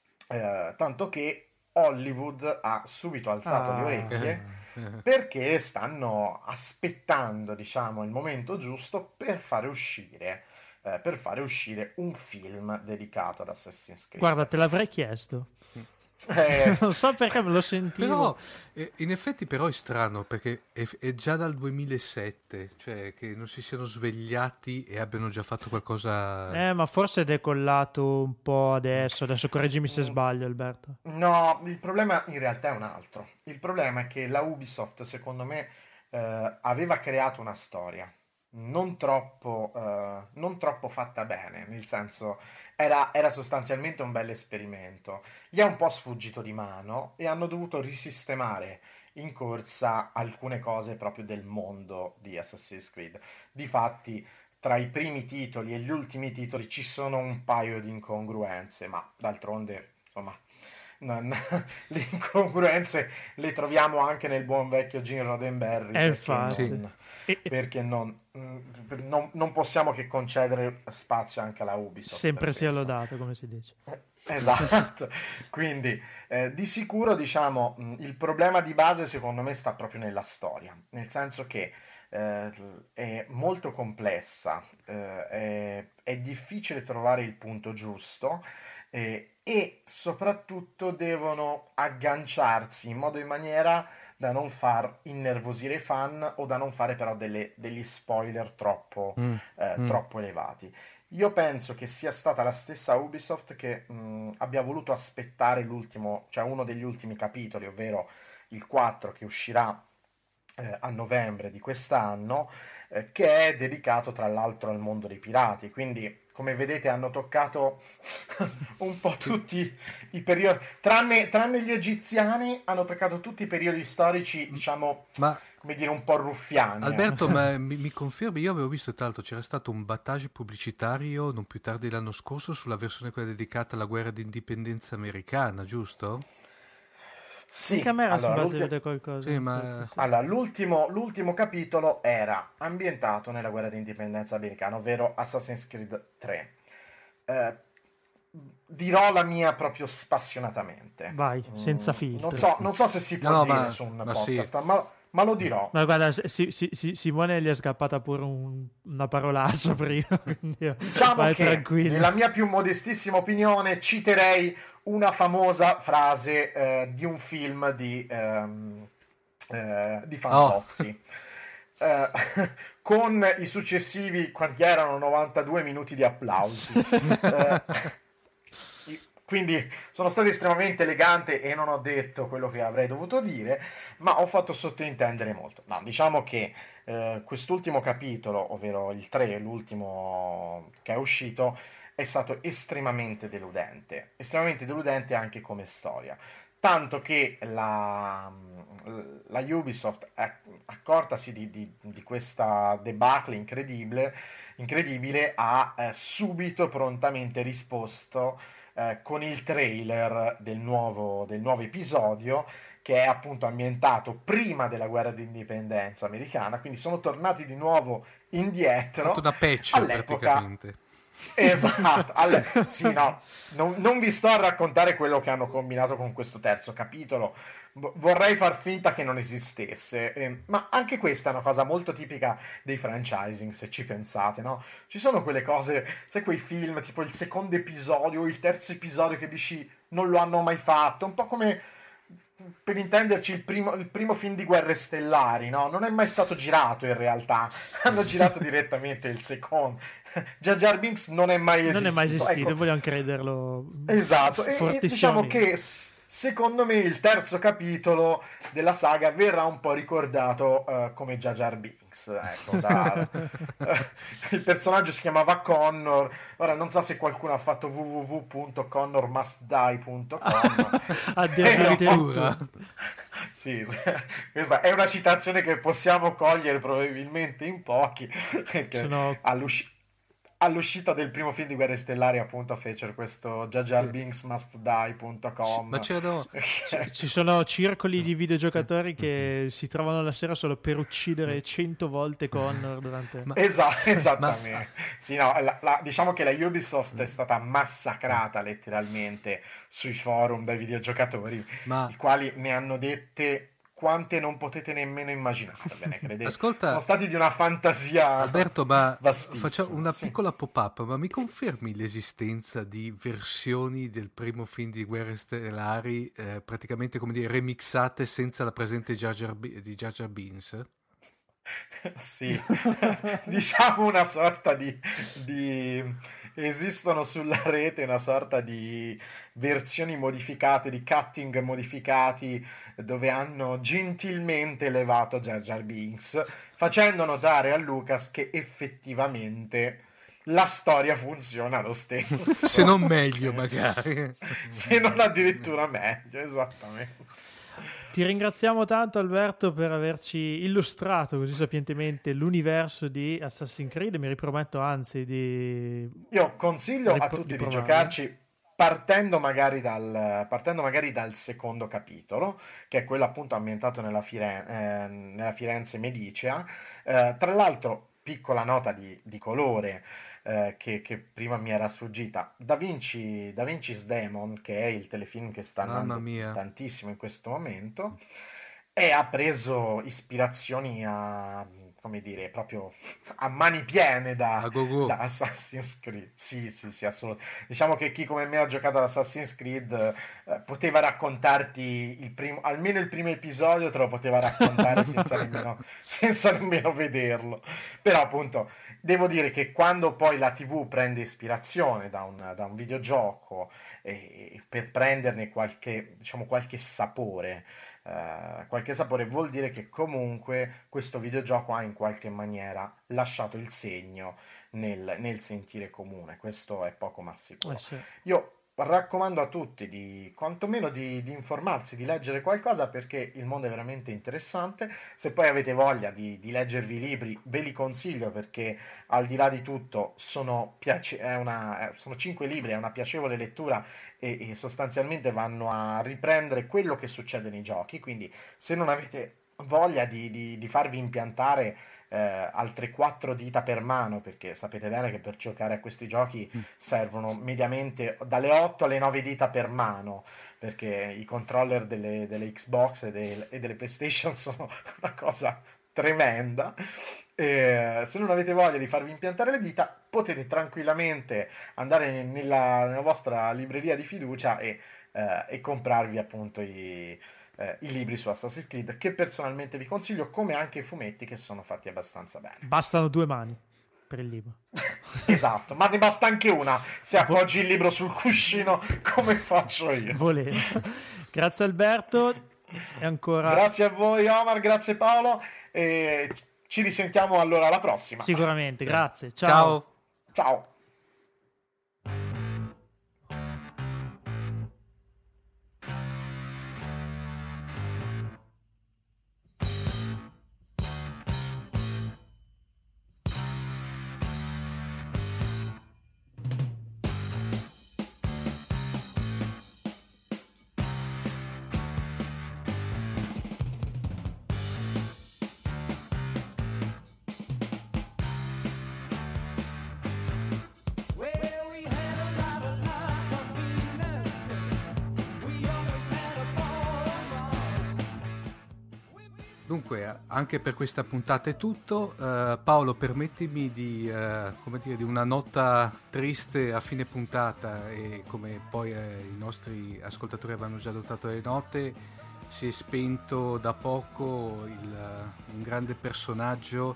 Hollywood ha subito alzato le orecchie, perché stanno aspettando, diciamo, il momento giusto per fare uscire un film dedicato ad Assassin's Creed. Guarda, te l'avrei chiesto. Non so perché me lo sentivo. Però, in effetti però è strano, perché è già dal 2007, cioè che non si siano svegliati e abbiano già fatto qualcosa. Ma forse è decollato un po' adesso correggimi se sbaglio, Alberto. No, il problema in realtà è un altro. Il problema è che la Ubisoft, secondo me, aveva creato una storia non troppo fatta bene, nel senso era sostanzialmente un bel esperimento, gli è un po' sfuggito di mano e hanno dovuto risistemare in corsa alcune cose proprio del mondo di Assassin's Creed. Difatti, tra i primi titoli e gli ultimi titoli ci sono un paio di incongruenze, ma d'altronde, insomma, le incongruenze le troviamo anche nel buon vecchio Gene Roddenberry, perché non possiamo che concedere spazio anche alla Ubisoft. Sempre sia lodato, come si dice. Esatto, quindi di sicuro diciamo il problema di base secondo me sta proprio nella storia, nel senso che è molto complessa, è difficile trovare il punto giusto e soprattutto devono agganciarsi in modo e maniera da non far innervosire i fan o da non fare però degli spoiler troppo elevati. Io penso che sia stata la stessa Ubisoft che abbia voluto aspettare l'ultimo, cioè uno degli ultimi capitoli, ovvero il 4 che uscirà a novembre di quest'anno, che è dedicato tra l'altro al mondo dei pirati. Quindi, come vedete, hanno toccato un po' tutti i periodi, tranne gli egiziani, hanno toccato tutti i periodi storici, diciamo, come dire, un po' ruffiani. Alberto, ma mi confermi? Io avevo visto, tra l'altro, c'era stato un battage pubblicitario non più tardi l'anno scorso sulla versione quella dedicata alla guerra d'indipendenza americana, giusto? Sì, anche a me era sembrato di vedere qualcosa. Sì, ma... Allora, l'ultimo capitolo era ambientato nella guerra di indipendenza americana, ovvero Assassin's Creed 3. Dirò la mia proprio spassionatamente. Vai, senza filtri. Non so se si può dire su un podcast, sì. ma lo dirò. Ma guarda, Simone gli ha scappata pure una parolaccia prima. Diciamo che, tranquillo. nella mia più modestissima opinione, citerei una famosa frase di un film di Fantozzi. Con i successivi, quanti erano, 92 minuti di applausi. Quindi sono stato estremamente elegante e non ho detto quello che avrei dovuto dire, ma ho fatto sottointendere molto. No, diciamo che quest'ultimo capitolo, ovvero il 3, l'ultimo che è uscito, è stato estremamente deludente anche come storia. Tanto che la Ubisoft, accortasi di questa debacle incredibile, ha subito prontamente risposto con il trailer del nuovo episodio, che è appunto ambientato prima della guerra d'indipendenza americana, quindi sono tornati di nuovo indietro. Fatto da patch praticamente. Esatto, sì, no, non vi sto a raccontare quello che hanno combinato con questo terzo capitolo, vorrei far finta che non esistesse, ma anche questa è una cosa molto tipica dei franchising, se ci pensate, no? Ci sono quelle cose, sai, quei film tipo il secondo episodio o il terzo episodio che dici non lo hanno mai fatto, un po' come, per intenderci, il primo film di Guerre Stellari, no? Non è mai stato girato in realtà, hanno girato direttamente il secondo. Jar Jar Binks non è mai esistito, ecco. Vogliamo crederlo. Esatto, e diciamo che secondo me il terzo capitolo della saga verrà un po' ricordato come Jar Jar Binks, ecco, il personaggio si chiamava Connor. Ora non so se qualcuno ha fatto www.connormustdie.com. Addirittura. Sì, questa è una citazione che possiamo cogliere probabilmente in pochi, perché all'uscita del primo film di Guerre Stellari appunto fecero questo JarJarBinksMustDie.com. Ma ci sono circoli di videogiocatori che si trovano la sera solo per uccidere 100 volte Connor durante... Esattamente. Sì, no, diciamo che la Ubisoft è stata massacrata letteralmente sui forum dai videogiocatori, i quali ne hanno dette quante non potete nemmeno immaginarvene, credete. Ascolta, sono stati di una fantasia, Alberto, ma vastissima. facciamo una piccola pop-up, ma mi confermi l'esistenza di versioni del primo film di Guerre Stellari praticamente, come dire, remixate senza la presente di Jar Jar Binks? Sì, diciamo una sorta di esistono sulla rete una sorta di versioni modificate, di cutting modificati, dove hanno gentilmente elevato Jar Jar Binks, facendo notare a Lucas che effettivamente la storia funziona lo stesso. Se non meglio, magari. Se non addirittura meglio, esattamente. Ti ringraziamo tanto, Alberto, per averci illustrato così sapientemente l'universo di Assassin's Creed. Mi riprometto anzi di... Io consiglio a tutti di giocarci partendo magari dal secondo capitolo, che è quello appunto ambientato nella Firenze medicea. Tra l'altro nota di colore che prima mi era sfuggita. Da Vinci's Demon, che è il telefilm che sta andando tantissimo in questo momento, e ha preso ispirazioni come dire, proprio a mani piene da Assassin's Creed. Sì, assolutamente. Diciamo che chi come me ha giocato ad Assassin's Creed poteva raccontarti almeno il primo episodio te lo poteva raccontare senza nemmeno vederlo. Però appunto devo dire che quando poi la TV prende ispirazione da un videogioco per prenderne qualche sapore, vuol dire che comunque questo videogioco ha in qualche maniera lasciato il segno nel sentire comune. Questo è poco ma sicuro. Sì. Io raccomando a tutti quantomeno di informarsi, di leggere qualcosa, perché il mondo è veramente interessante. Se poi avete voglia di leggervi i libri, ve li consiglio, perché al di là di tutto sono 5 libri, è una piacevole lettura e sostanzialmente vanno a riprendere quello che succede nei giochi. Quindi se non avete voglia di farvi impiantare altre 4 dita per mano, perché sapete bene che per giocare a questi giochi servono mediamente dalle 8 alle 9 dita per mano, perché i controller delle Xbox e delle PlayStation sono una cosa tremenda. Se non avete voglia di farvi impiantare le dita, potete tranquillamente andare nella vostra libreria di fiducia e comprarvi appunto i libri su Assassin's Creed, che personalmente vi consiglio, come anche i fumetti, che sono fatti abbastanza bene. Bastano 2 mani per il libro. Esatto, ma ne basta anche una se appoggi il libro sul cuscino come faccio io. Volendo. Grazie Alberto e ancora grazie a voi Omar, grazie Paolo, e ci risentiamo allora alla prossima. Sicuramente, grazie. Ciao. Ciao. Dunque, anche per questa puntata è tutto. Paolo, permettimi di una nota triste a fine puntata, e come poi i nostri ascoltatori avevano già adottato le note, si è spento da poco un grande personaggio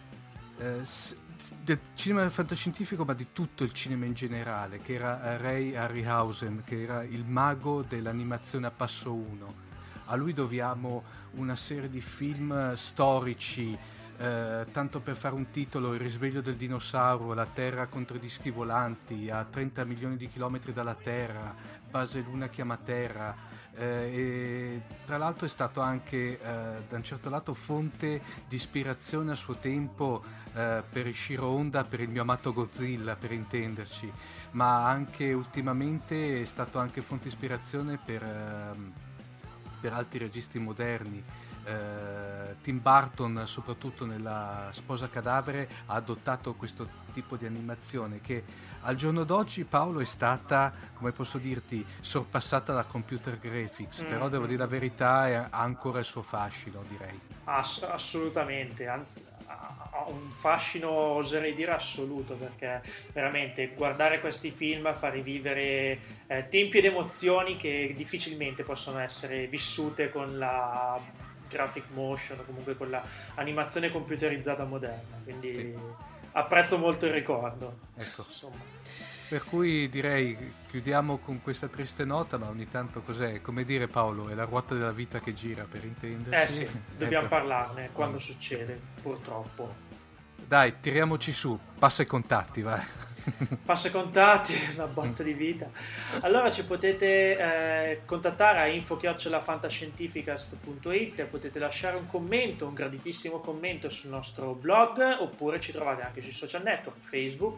del cinema fantascientifico, ma di tutto il cinema in generale, che era Ray Harryhausen, che era il mago dell'animazione a passo 1. A lui dobbiamo una serie di film storici, tanto per fare un titolo: Il risveglio del dinosauro, La Terra contro i dischi volanti, A 30 milioni di chilometri dalla Terra, Base Luna chiama Terra, e tra l'altro è stato anche da un certo lato fonte di ispirazione a suo tempo per Ishiro Honda, per il mio amato Godzilla, per intenderci, ma anche ultimamente è stato anche fonte di ispirazione per altri registi moderni. Tim Burton, soprattutto nella Sposa cadavere, ha adottato questo tipo di animazione che al giorno d'oggi, Paolo, è stata, come posso dirti, sorpassata da computer graphics, però devo dire la verità, ha ancora il suo fascino, direi. Assolutamente, anzi ha un fascino, oserei dire, assoluto, perché veramente guardare questi film fa rivivere tempi ed emozioni che difficilmente possono essere vissute con la graphic motion o comunque con la animazione computerizzata moderna, quindi sì, apprezzo molto il ricordo. Ecco. Insomma. Per cui direi chiudiamo con questa triste nota, ma ogni tanto cos'è? Come dire, Paolo, è la ruota della vita che gira, per intenderci. Sì, dobbiamo parlarne quando succede, purtroppo. Dai, tiriamoci su, passa i contatti, vai. Passa i contatti, una botta di vita. Allora ci potete contattare a info@fantascientificast.it, potete lasciare un commento, un graditissimo commento sul nostro blog, oppure ci trovate anche sui social network, Facebook,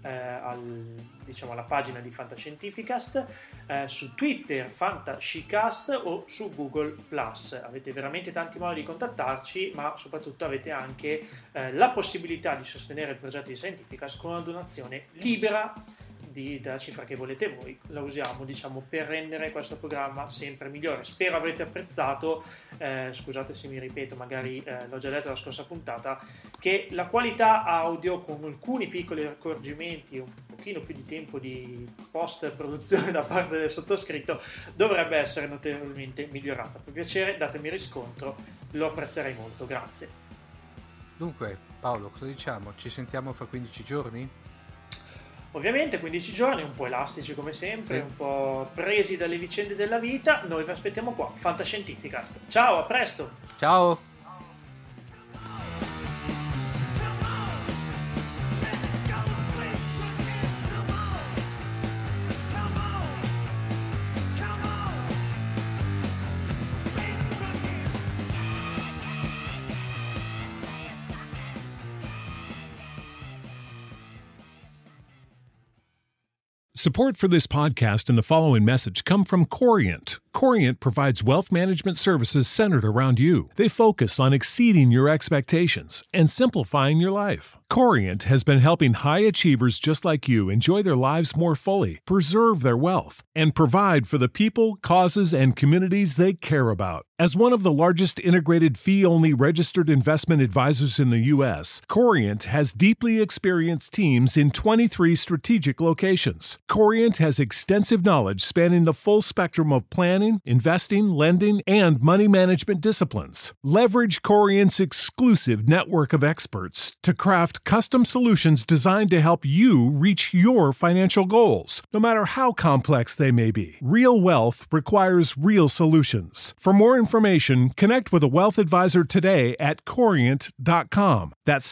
alla pagina di Fantascientificast, su Twitter Fantascicast o su Google+. Avete veramente tanti modi di contattarci, ma soprattutto avete anche la possibilità di sostenere il progetto di Scientificast con una donazione libera della cifra che volete voi. La usiamo, diciamo, per rendere questo programma sempre migliore. Spero avrete apprezzato, scusate se mi ripeto, magari l'ho già detto la scorsa puntata, che la qualità audio, con alcuni piccoli accorgimenti, un pochino più di tempo di post produzione da parte del sottoscritto, dovrebbe essere notevolmente migliorata. Per piacere, datemi riscontro, lo apprezzerei molto, grazie. Dunque Paolo, cosa diciamo? Ci sentiamo fra 15 giorni? Ovviamente 15 giorni, un po' elastici come sempre, un po' presi dalle vicende della vita. Noi vi aspettiamo qua, Fantascientificast. Ciao, a presto! Ciao! Support for this podcast and the following message come from Corient. Corient provides wealth management services centered around you. They focus on exceeding your expectations and simplifying your life. Corient has been helping high achievers just like you enjoy their lives more fully, preserve their wealth, and provide for the people, causes, and communities they care about. As one of the largest integrated fee-only registered investment advisors in the U.S., Corient has deeply experienced teams in 23 strategic locations. Corient has extensive knowledge spanning the full spectrum of planning, investing, lending, and money management disciplines. Leverage Corient's exclusive network of experts to craft custom solutions designed to help you reach your financial goals, no matter how complex they may be. Real wealth requires real solutions. For more information, connect with a wealth advisor today at Corient.com. That's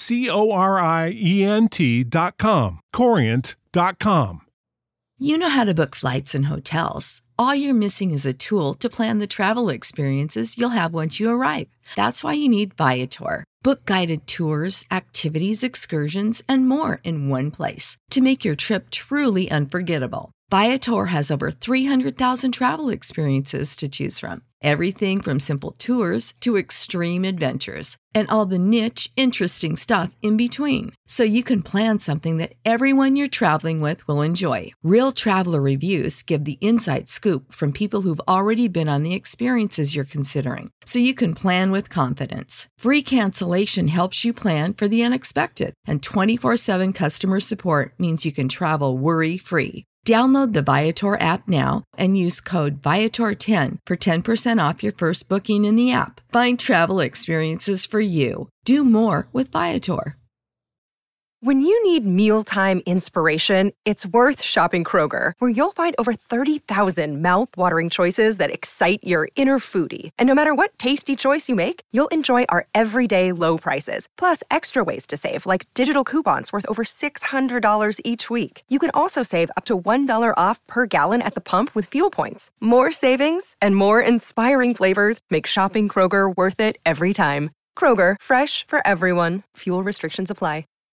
Corient.com. Corient.com. You know how to book flights and hotels. All you're missing is a tool to plan the travel experiences you'll have once you arrive. That's why you need Viator. Book guided tours, activities, excursions, and more in one place to make your trip truly unforgettable. Viator has over 300,000 travel experiences to choose from. Everything from simple tours to extreme adventures and all the niche, interesting stuff in between. So you can plan something that everyone you're traveling with will enjoy. Real traveler reviews give the inside scoop from people who've already been on the experiences you're considering. So you can plan with confidence. Free cancellation helps you plan for the unexpected. And 24/7 customer support means you can travel worry-free. Download the Viator app now and use code Viator10 for 10% off your first booking in the app. Find travel experiences for you. Do more with Viator. When you need mealtime inspiration, it's worth shopping Kroger, where you'll find over 30,000 mouth-watering choices that excite your inner foodie. And no matter what tasty choice you make, you'll enjoy our everyday low prices, plus extra ways to save, like digital coupons worth over $600 each week. You can also save up to $1 off per gallon at the pump with fuel points. More savings and more inspiring flavors make shopping Kroger worth it every time. Kroger, fresh for everyone. Fuel restrictions apply.